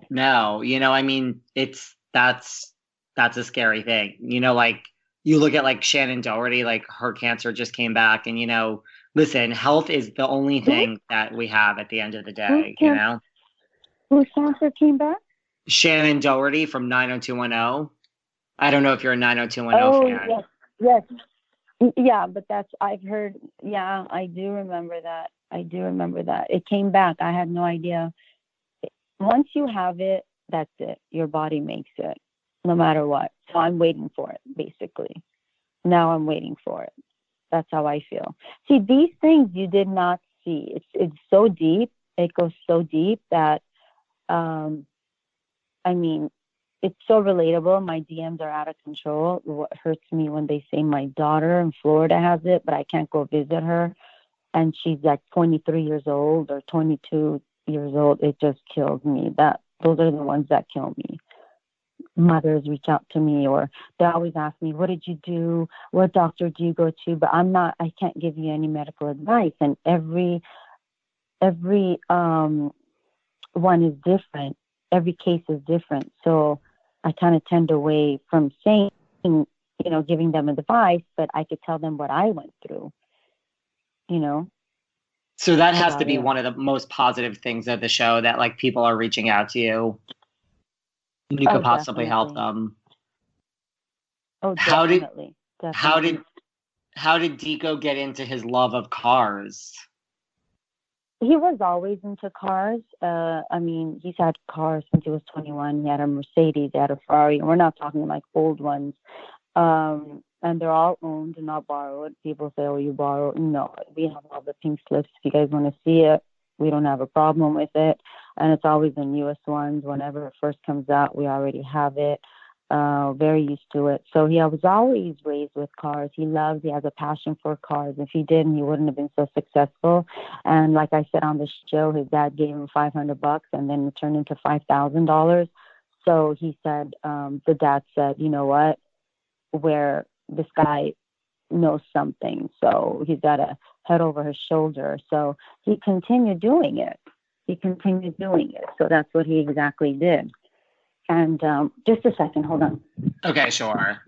That's a scary thing. Like, you look at, like, Shannon Doherty, like, her cancer just came back, and, listen, health is the only thing that we have at the end of the day, Whose cancer came back? Shannon Doherty from 90210. I don't know if you're a 90210 fan. Yes. Yeah, but I've heard, I do remember that. It came back. I had no idea. Once you have it, that's it. Your body makes it, no matter what. So I'm waiting for it, basically. Now I'm waiting for it. That's how I feel. See, these things you did not see. It's so deep. It goes so deep that, it's so relatable. My DMs are out of control. What hurts me when they say my daughter in Florida has it, but I can't go visit her. And she's like 23 years old or 22 years old. It just kills me. Those are the ones that kill me. Mothers reach out to me, or they always ask me, what did you do? What doctor do you go to? But I can't give you any medical advice. And every one is different. Every case is different. So I kind of tend away from saying, giving them advice, but I could tell them what I went through, So that has to be one of the most positive things of the show, that, like, people are reaching out to you. You could possibly help them. Oh, definitely. How did Deco get into his love of cars? He was always into cars. I mean, he's had cars since he was 21. He had a Mercedes, he had a Ferrari, and we're not talking like old ones. And they're all owned and not borrowed. People say, "Oh, you borrow?" No, we have all the pink slips. If you guys want to see it, we don't have a problem with it. And it's always the newest ones. Whenever it first comes out, we already have it. Very used to it. So he was always raised with cars. He has a passion for cars. If he didn't, he wouldn't have been so successful. And like I said on the show, his dad gave him $500 and then it turned into $5,000. So he said, the dad said, you know what, where this guy knows something. So he's got a head over his shoulder. So he continued doing it. So that's what he exactly did. And just a second, hold on. Okay, sure.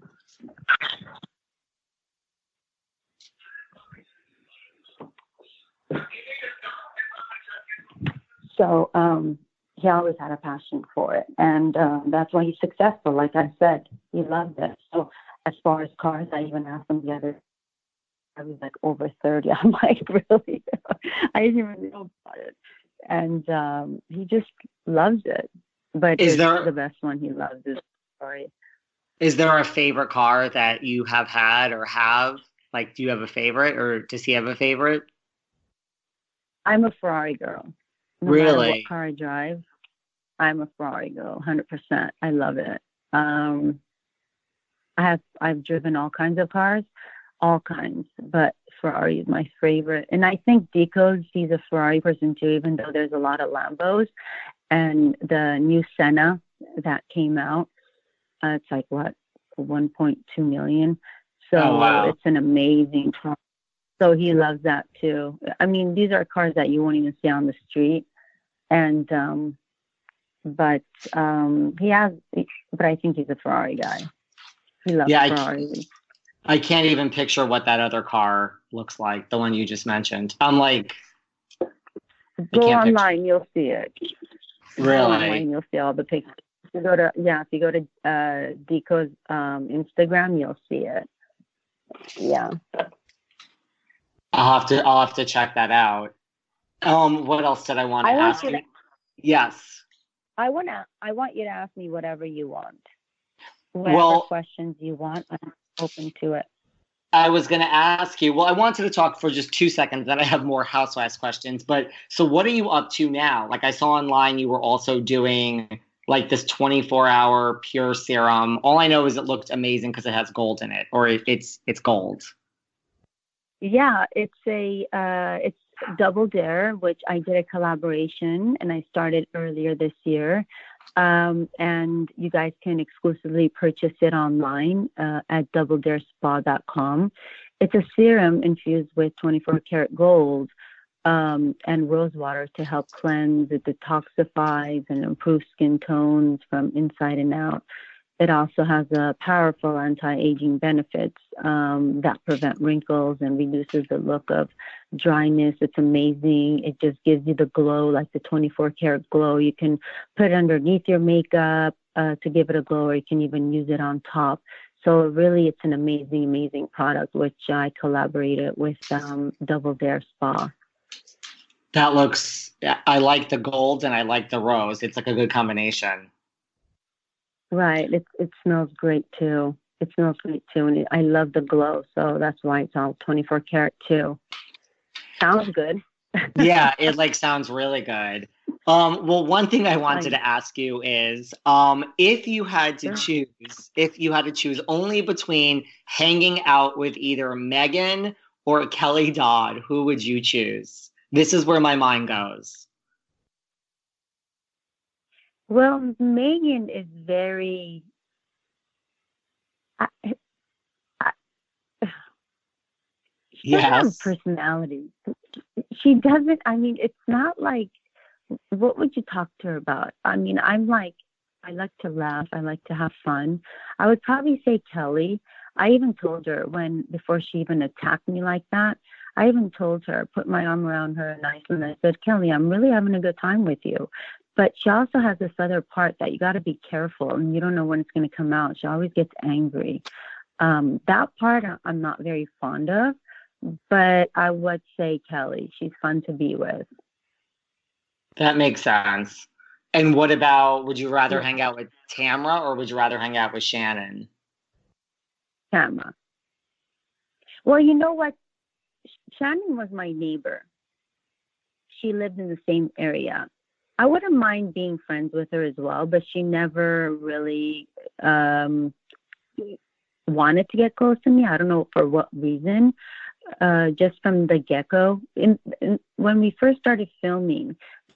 So he always had a passion for it. And that's why he's successful. Like I said, he loved it. So as far as cars, I even asked him the other, I was like over 30. I'm like, really? I didn't even know about it. And he just loves it. But the best one he loves is Ferrari. Is there a favorite car that you have had or have? Like, do you have a favorite, or does he have a favorite? I'm a Ferrari girl. No really? matter what car I drive, I'm a Ferrari girl, 100%. I love it. I've driven all kinds of cars, but Ferrari is my favorite. And I think Deco, he's a Ferrari person too, even though there's a lot of Lambos. And the new Senna that came out, it's like, what, 1.2 million? So wow. It's an amazing car. So he loves that too. I mean, these are cars that you won't even see on the street. And, but I think he's a Ferrari guy. He loves Ferrari. I can't even picture what that other car looks like, the one you just mentioned. I'm like, go online, you'll see it. Really? You'll see all the pictures. If you go to Deco's Instagram, you'll see it. Yeah. I'll have to check that out. What else did I want to ask you? Yes. I want you to ask me whatever you want. Whatever questions you want, I'm open to it. I was going to ask you, I wanted to talk for just 2 seconds, then I have more Housewives questions. But so what are you up to now? Like I saw online, you were also doing like this 24-hour pure serum. All I know is it looked amazing because it has gold in it, or it's gold. Yeah, it's Double Dare, which I did a collaboration and I started earlier this year. And you guys can exclusively purchase it online at doubledarespa.com. It's a serum infused with 24 karat gold and rose water to help cleanse. It detoxifies and improves skin tones from inside and out. It also has a powerful anti-aging benefits that prevent wrinkles and reduces the look of dryness. It's amazing. It just gives you the glow, like the 24 karat glow. You can put it underneath your makeup to give it a glow, or you can even use it on top. So really, it's an amazing, amazing product, which I collaborated with Double Dare Spa. I like the gold and I like the rose. It's like a good combination. Right. It smells great too. And I love the glow. So that's why it's all 24 karat too. Sounds good. Yeah, it sounds really good. One thing I wanted to ask you is, if you had to choose only between hanging out with either Megan or Kelly Dodd, who would you choose? This is where my mind goes. Well, Megan is very. She doesn't have personality. She doesn't. I mean, it's not like. What would you talk to her about? I mean, I like to laugh. I like to have fun. I would probably say Kelly. I even told her before she even attacked me like that, I even told her, put my arm around her nicely, and I said, Kelly, I'm really having a good time with you. But she also has this other part that you got to be careful, and you don't know when it's going to come out. She always gets angry. That part I'm not very fond of, but I would say Kelly. She's fun to be with. That makes sense. And what about, would you rather Yeah, hang out with Tamra or would you rather hang out with Shannon? Tama. Well, you know what? Shannon was my neighbor. She lived in the same area. I wouldn't mind being friends with her as well, but she never really wanted to get close to me. I don't know for what reason. Just from the get-go. When we first started filming,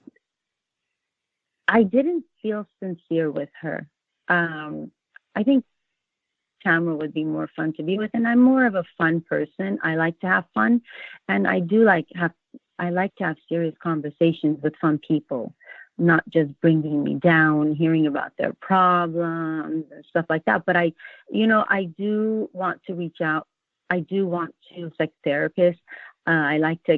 I didn't feel sincere with her. I think Tamara would be more fun to be with, and I'm more of a fun person. I like to have fun, and I like to have serious conversations with fun people, not just bringing me down, hearing about their problems and stuff like that. But I do want to reach out. I do want to, it's like therapist. I like to,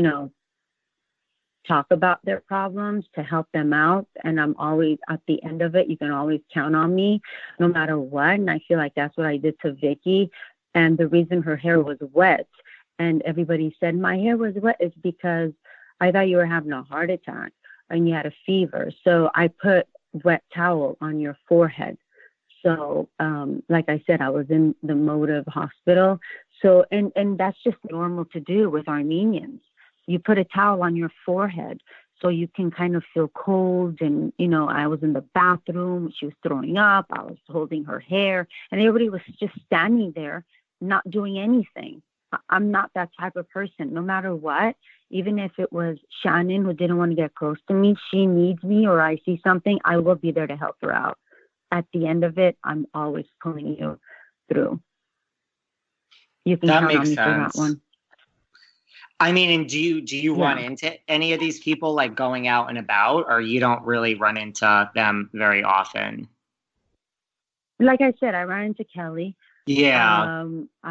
talk about their problems to help them out. And I'm always at the end of it. You can always count on me no matter what. And I feel like that's what I did to Vicky. And the reason her hair was wet and everybody said my hair was wet is because I thought you were having a heart attack and you had a fever. So I put wet towel on your forehead. So, like I said, I was in the Motive hospital. So, and that's just normal to do with Armenians. You put a towel on your forehead so you can kind of feel cold. And, I was in the bathroom. She was throwing up. I was holding her hair. And everybody was just standing there, not doing anything. I'm not that type of person, no matter what. Even if it was Shannon who didn't want to get close to me, she needs me or I see something, I will be there to help her out. At the end of it, I'm always pulling you through. You can count on me for that one. I mean, and do you run into any of these people like going out and about, or you don't really run into them very often? Like I said, I ran into Kelly. Yeah.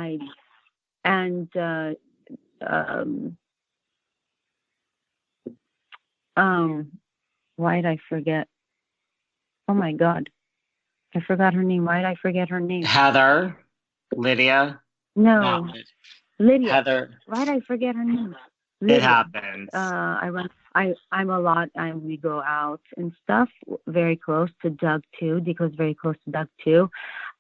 Why did I forget? Oh my God. I forgot her name. Why did I forget her name? Heather? Lydia? No. Lydia. Heather. Why did I forget her name? Lydia. It happens. I'm a lot. We go out and stuff. Very close to Doug too. Deco's very close to Doug too.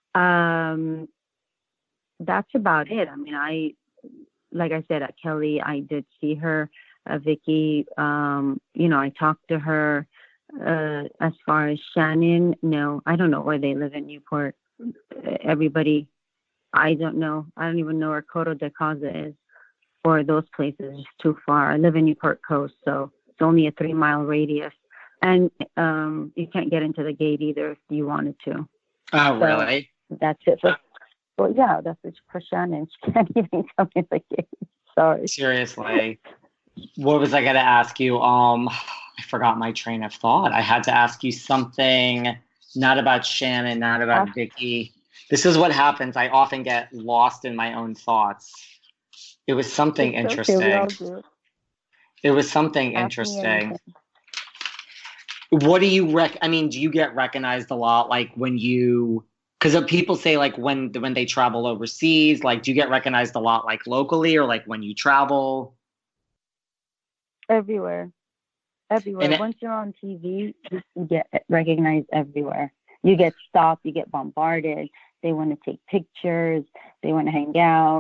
That's about it. I mean, like I said, at Kelly, I did see her. Vicky, I talked to her. As far as Shannon, no, I don't know where they live in Newport. Everybody, I don't know. I don't even know where Coto de Casa is, or those places. It's too far. I live in Newport Coast, so it's only a 3-mile radius, and you can't get into the gate either if you wanted to. Oh, so really? That's it. Well, yeah, that's it for Shannon. She can't even come in the gate. Sorry. Seriously. What was I going to ask you? I forgot my train of thought. I had to ask you something, not about Shannon, not about Vicky. This is what happens. I often get lost in my own thoughts. It was something interesting. It was something interesting. What do you do you get recognized a lot? Like when because people say like when they travel overseas, like do you get recognized a lot like locally or like when you travel? Everywhere. Once you're on TV, you get recognized everywhere. You get stopped, you get bombarded. They want to take pictures. They want to hang out.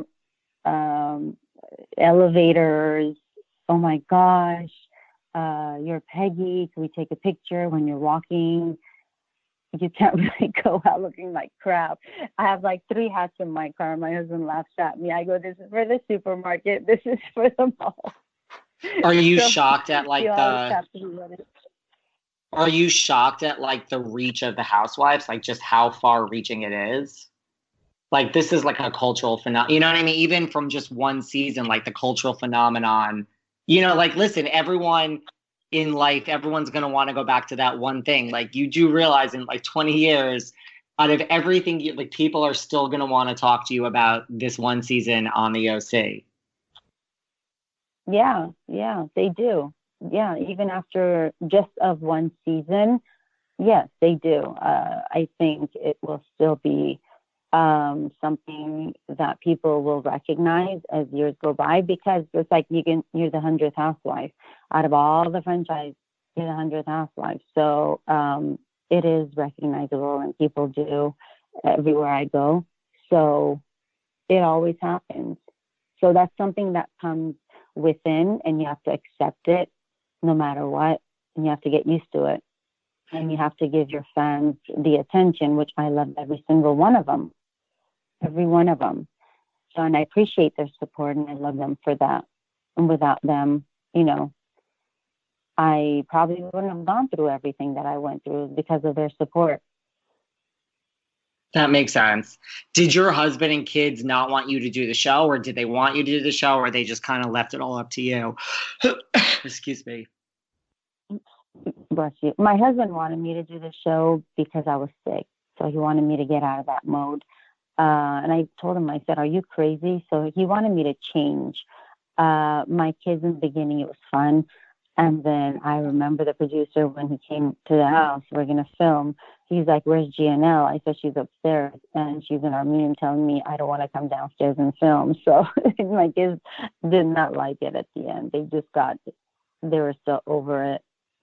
Elevators. Oh my gosh. You're Peggy. Can we take a picture when you're walking? You can't really go out looking like crap. I have like 3 hats in my car. My husband laughs at me. I go, this is for the supermarket. This is for the mall. Are you shocked at like Are you shocked at like the reach of the Housewives? Like just how far reaching it is? Like this is like a cultural phenomenon. You know what I mean? Even from just one season, like the cultural phenomenon. Like listen, everyone in life, everyone's gonna want to go back to that one thing. Like you do realize in like 20 years, out of everything, like people are still gonna want to talk to you about this one season on the OC. Yeah, they do. Yeah, even after just of one season, yes, they do. I think it will still be something that people will recognize as years go by because it's like you're the 100th housewife out of all the franchise get 100th housewife. So it is recognizable, and people do everywhere I go. So it always happens. So that's something that comes within, and you have to accept it no matter what, and you have to get used to it. And you have to give your fans the attention, which I love every single one of them. Every one of them. So, and I appreciate their support, and I love them for that. And without them, you know, I probably wouldn't have gone through everything that I went through because of their support. That makes sense. Did your husband and kids not want you to do the show, or did they want you to do the show, or they just kind of left it all up to you? Excuse me. Bless you. My husband wanted me to do the show because I was sick. So he wanted me to get out of that mode. And I told him, I said, are you crazy? So he wanted me to change. My kids in the beginning, it was fun. And then I remember the producer, when he came to the house, we're going to film. He's like, where's GNL? I said, she's upstairs. And she's in Armenian telling me I don't want to come downstairs and film. So my kids did not like it at the end. They were still over it.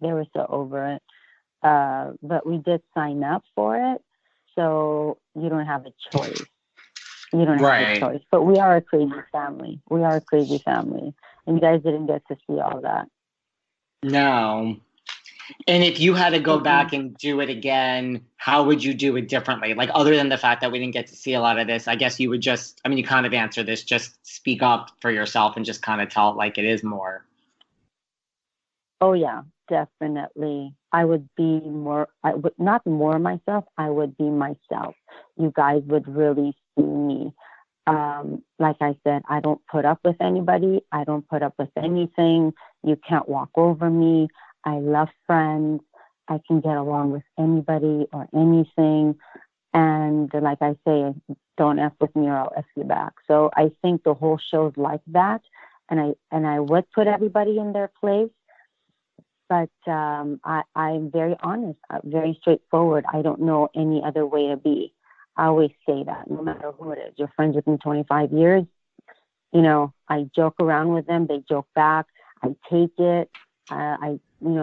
But we did sign up for it. So you don't have a choice. You don't have a choice. But we are a crazy family. And you guys didn't get to see all that. No. And if you had to go back and do it again, how would you do it differently? Like, other than the fact that we didn't get to see a lot of this, I guess you would just, I mean, you kind of answer this, just speak up for yourself and just kind of tell it like it is more. Oh, yeah, definitely. I would be not more myself, I would be myself. You guys would really see me. Like I said, I don't put up with anybody. I don't put up with anything. You can't walk over me. I love friends. I can get along with anybody or anything. And like I say, don't F with me or I'll F you back. So I think the whole show's like that. And I would put everybody in their place. But I'm very honest, very straightforward. I don't know any other way to be. I always say that, no matter who it is. You're friends with me 25 years. You know, I joke around with them. They joke back. I take it. I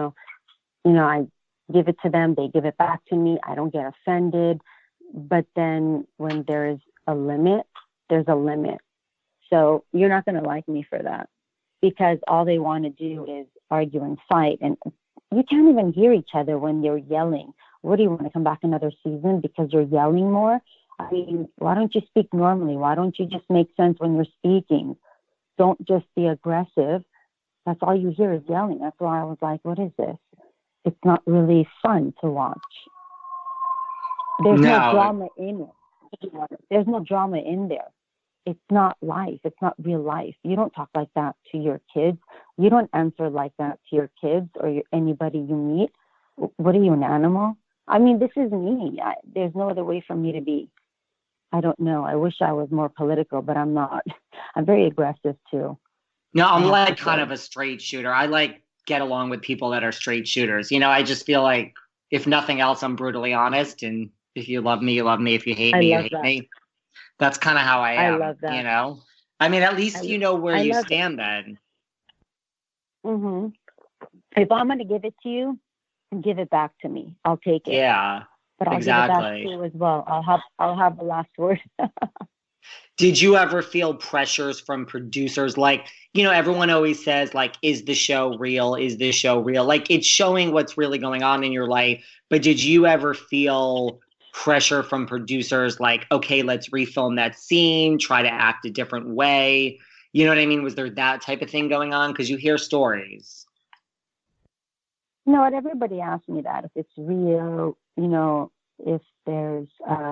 give it to them. They give it back to me. I don't get offended. But then when there's a limit, there's a limit. So you're not going to like me for that, because all they want to do is argue and fight. And you can't even hear each other when you're yelling. What do you want to come back another season because you're yelling more? I mean, why don't you speak normally? Why don't you just make sense when you're speaking? Don't just be aggressive. That's all you hear is yelling. That's why I was like, what is this? It's not really fun to watch. There's no drama in it. There's no drama in there. It's not life. It's not real life. You don't talk like that to your kids. You don't answer like that to your kids or anybody you meet. What are you, an animal? I mean, this is me. There's no other way for me to be. I don't know. I wish I was more political, but I'm not. I'm very aggressive too. No, I'm like kind of a straight shooter. I like get along with people that are straight shooters. You know, I just feel like if nothing else, I'm brutally honest. And if you love me, you love me. If you hate me, you hate me. That's kind of how I am. I love that. You know, I mean, at least you know where you stand then. Mm-hmm. If I'm going to give it to you, give it back to me. I'll take it. Yeah, but I'll give it back to you as well. I'll have the last word. Did you ever feel pressures from producers? Like, you know, everyone always says, like, is the show real? Is this show real? Like, it's showing what's really going on in your life. But did you ever feel pressure from producers like, okay, let's refilm that scene, try to act a different way? You know what I mean? Was there that type of thing going on? Because you hear stories. No, everybody asks me that, if it's real, you know, if there's,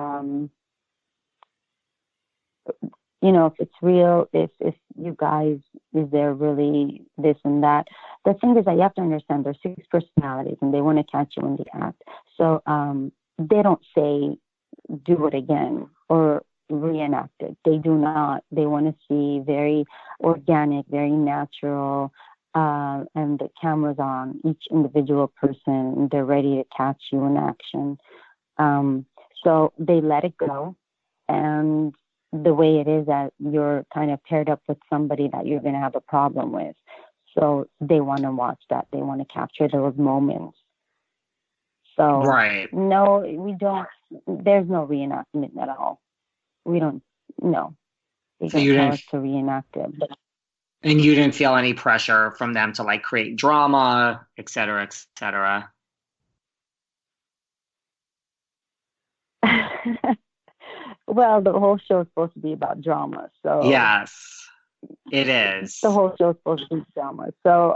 you know, if it's real, if you guys, is there really this and that? The thing is that you have to understand there's 6 personalities and they want to catch you in the act. So they don't say, do it again or reenact it. They do not. They want to see very organic, very natural, and the camera's on each individual person. They're ready to catch you in action. So they let it go. And the way it is that you're kind of paired up with somebody that you're going to have a problem with. So they want to watch that. They want to capture those moments. So Right. no, we don't. There's no reenactment at all. We don't. No, they So don't you tell didn't, us to reenact it. But and you didn't feel any pressure from them to like create drama, et cetera, et cetera. well, the whole show is supposed to be about drama. So Yes, it is. the whole show is supposed to be drama. So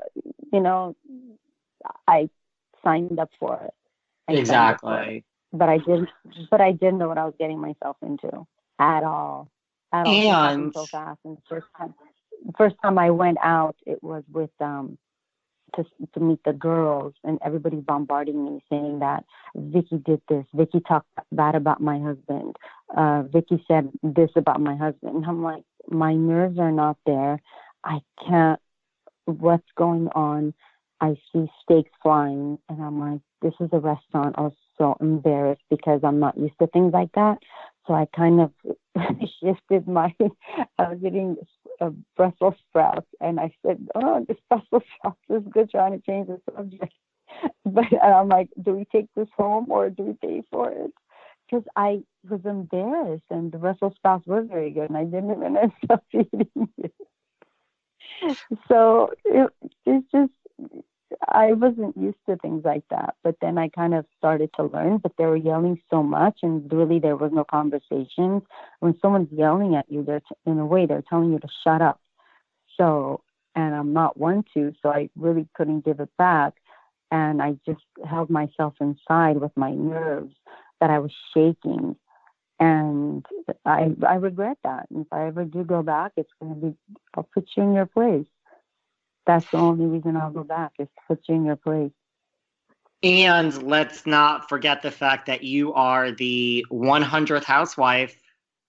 I signed up for it. Exactly. But I didn't know what I was getting myself into at all. At all. It happened so fast. And the first time I went out, it was with to meet the girls, and everybody's bombarding me saying that Vicky did this. Vicky talked bad about my husband. Vicky said this about my husband. And I'm like, my nerves are not there. I can't. What's going on? I see steaks flying, and I'm like, this is a restaurant. I was so embarrassed because I'm not used to things like that. So I kind of shifted I was eating Brussels sprouts, and I said, oh, this Brussels sprouts is good, trying to change the subject. But I'm like, do we take this home or do we pay for it? Because I was embarrassed, and the Brussels sprouts were very good, and I didn't even end up eating it. So it's just, I wasn't used to things like that. But then I kind of started to learn, but they were yelling so much, and really there was no conversations. When someone's yelling at you, in a way, they're telling you to shut up. So, and I'm not one to, so I really couldn't give it back. And I just held myself inside with my nerves that I was shaking. And I regret that. And if I ever do go back, I'll put you in your place. That's the only reason I'll go back, is to put you in your place. And let's not forget the fact that you are the 100th housewife.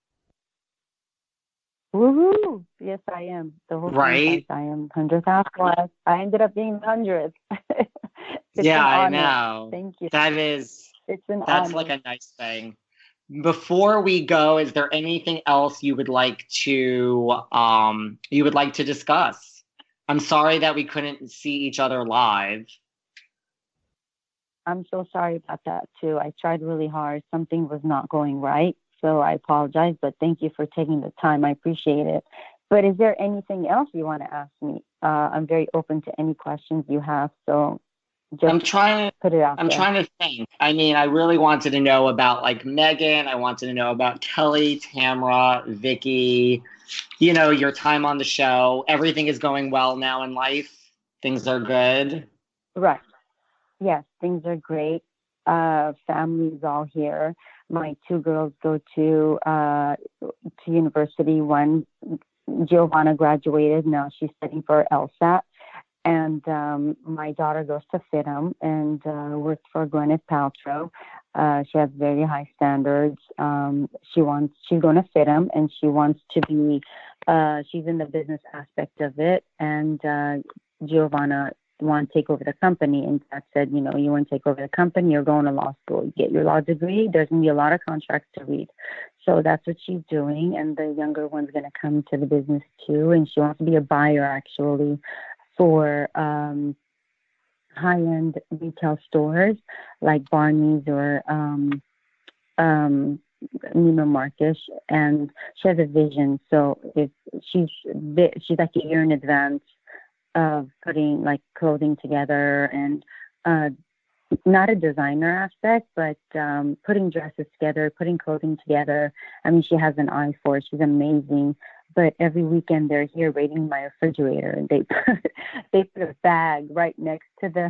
Woohoo! Yes, I am. The whole right? I am 100th housewife. I ended up being 100th. Yeah, I know. Thank you. That's honor. like a nice thing. Before we go, is there anything else you would like to discuss? I'm sorry that we couldn't see each other live. I'm so sorry about that too. I tried really hard. Something was not going right. So I apologize, but thank you for taking the time. I appreciate it. But is there anything else you want to ask me? I'm very open to any questions you have. So I'm trying to think. I mean, I really wanted to know about like Megan. I wanted to know about Kelly, Tamra, Vicky, your time on the show. Everything is going well now in life. Things are good. Right. Yes, things are great. Family's all here. My two girls go to university. One, Giovanna, graduated. Now she's studying for LSAT. And my daughter goes to FITM and works for Gwyneth Paltrow. She has very high standards. She's going to FITM, and she wants to be, she's in the business aspect of it. And Giovanna want to take over the company, and Dad said, you want to take over the company, you're going to law school, you get your law degree, there's going to be a lot of contracts to read. So that's what she's doing, and the younger one's going to come to the business too, and she wants to be a buyer actually for high-end retail stores like Barney's or Neiman Marcus, and she has a vision. So if she's like a year in advance of putting like clothing together, and not a designer aspect, but putting dresses together, putting clothing together. I mean, she has an eye for it. She's amazing. But every weekend they're here raiding my refrigerator, and they put a bag right next to the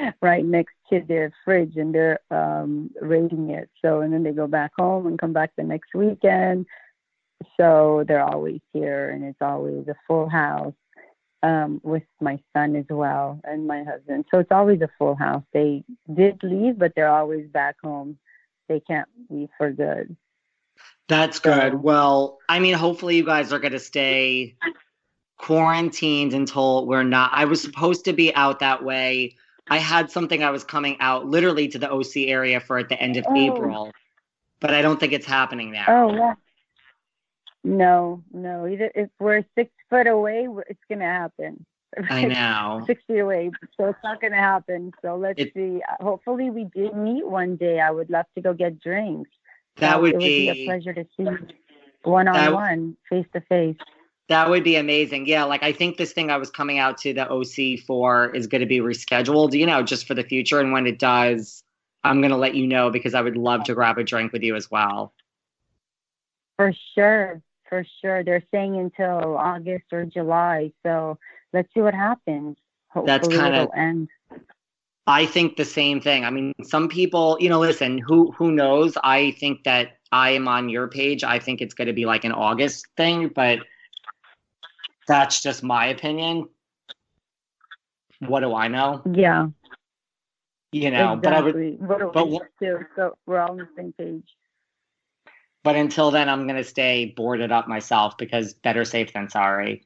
fridge, and they're raiding it. So, and then they go back home and come back the next weekend. So they're always here, and it's always a full house. With my son as well and my husband. So it's always a full house. They did leave, but they're always back home. They can't leave for good. That's good. Well, I mean, hopefully you guys are going to stay quarantined until we're not. I was supposed to be out that way. I had something I was coming out literally to the OC area for at the end of April, but I don't think it's happening now. Oh, yeah. No. Either if we're 6 foot away, it's going to happen. I know. 6 feet away, so it's not going to happen. So let's see. Hopefully we do meet one day. I would love to go get drinks. It would be a pleasure to see one-on-one, face-to-face. That would be amazing. Yeah, like I think this thing I was coming out to the OC for is going to be rescheduled, just for the future. And when it does, I'm going to let you know because I would love to grab a drink with you as well. For sure. They're saying until August or July. So let's see what happens. Hopefully it'll end. I think the same thing. I mean, some people, listen, who knows? I think that I am on your page. I think it's going to be like an August thing, but that's just my opinion. What do I know? Yeah. Exactly. So we're all on the same page. But until then, I'm going to stay boarded up myself because better safe than sorry.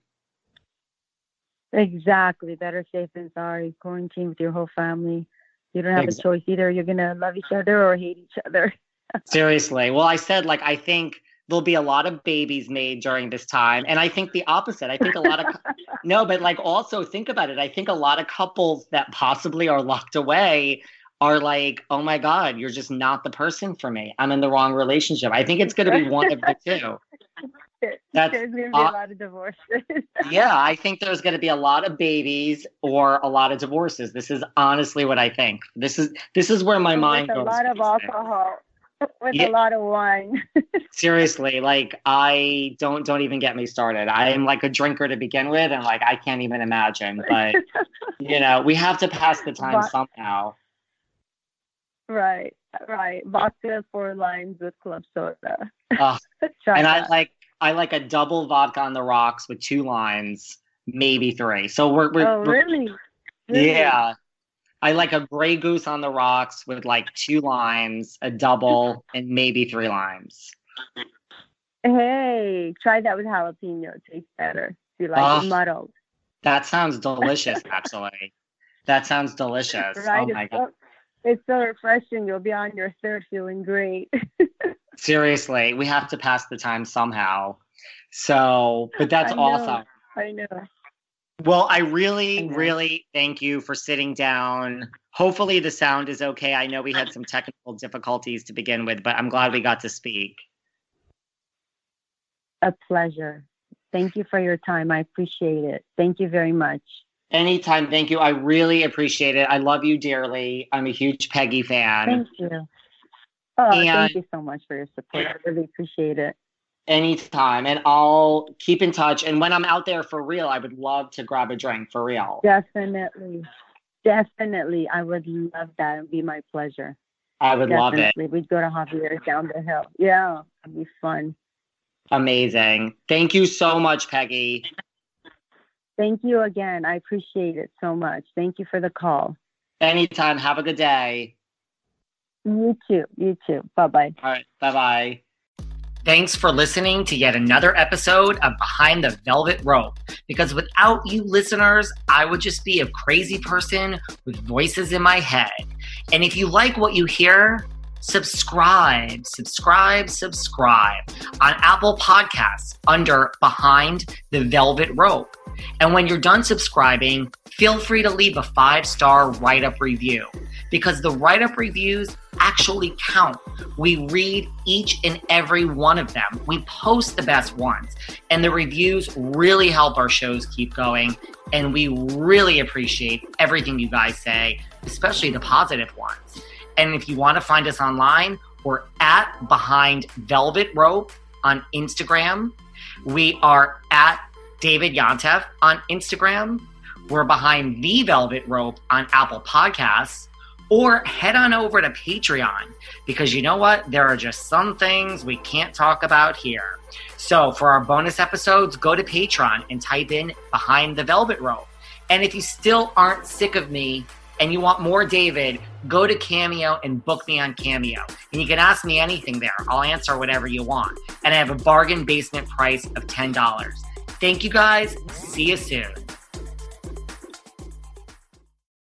Exactly. Better safe than sorry. Quarantine with your whole family. You don't have a choice. Either you're going to love each other or hate each other. Seriously. Well, I said, I think there'll be a lot of babies made during this time. And I think the opposite. I think a lot of, no, but also think about it. I think a lot of couples that possibly are locked away are like, oh my God, you're just not the person for me. I'm in the wrong relationship. I think it's going to be one of the two. There's going to be a lot of divorces. Yeah, I think there's going to be a lot of babies or a lot of divorces. This is honestly what I think. This is where my mind goes. With a lot of alcohol. With a lot of wine. Seriously, I don't even get me started. I am like a drinker to begin with, and I can't even imagine. But we have to pass the time somehow. Right. Vodka 4 limes with club soda. And I like a double vodka on the rocks with 2 limes, maybe 3. So we're really? Yeah. I like a Grey Goose on the rocks with 2 limes, a double, and maybe 3 limes. Hey, try that with jalapeno. It tastes better. You like it muddled. That sounds delicious, actually. That sounds delicious. Right? Oh my God. It's so refreshing. You'll be on your third feeling great. Seriously, we have to pass the time somehow. So, but that's awesome. I know. Well, I really thank you for sitting down. Hopefully the sound is okay. I know we had some technical difficulties to begin with, but I'm glad we got to speak. A pleasure. Thank you for your time. I appreciate it. Thank you very much. Anytime. Thank you. I really appreciate it. I love you dearly. I'm a huge Peggy fan. Thank you. Thank you so much for your support. I really appreciate it. Anytime. And I'll keep in touch. And when I'm out there for real, I would love to grab a drink for real. Definitely. I would love that. It would be my pleasure. I would love it. We'd go to Javier down the hill. Yeah, it'd be fun. Amazing. Thank you so much, Peggy. Thank you again. I appreciate it so much. Thank you for the call. Anytime. Have a good day. You too. Bye-bye. All right. Bye-bye. Thanks for listening to yet another episode of Behind the Velvet Rope. Because without you listeners, I would just be a crazy person with voices in my head. And if you like what you hear, subscribe on Apple Podcasts under Behind the Velvet Rope. And when you're done subscribing, feel free to leave a 5-star write-up review because the write-up reviews actually count. We read each and every one of them. We post the best ones, and the reviews really help our shows keep going. And we really appreciate everything you guys say, especially the positive ones. And if you want to find us online, we're at Behind Velvet Rope on Instagram. We are at David Yontef on Instagram. We're Behind the Velvet Rope on Apple Podcasts. Or head on over to Patreon because you know what? There are just some things we can't talk about here. So for our bonus episodes, go to Patreon and type in Behind the Velvet Rope. And if you still aren't sick of me and you want more David, go to Cameo and book me on Cameo. And you can ask me anything there. I'll answer whatever you want. And I have a bargain basement price of $10. Thank you guys. See you soon.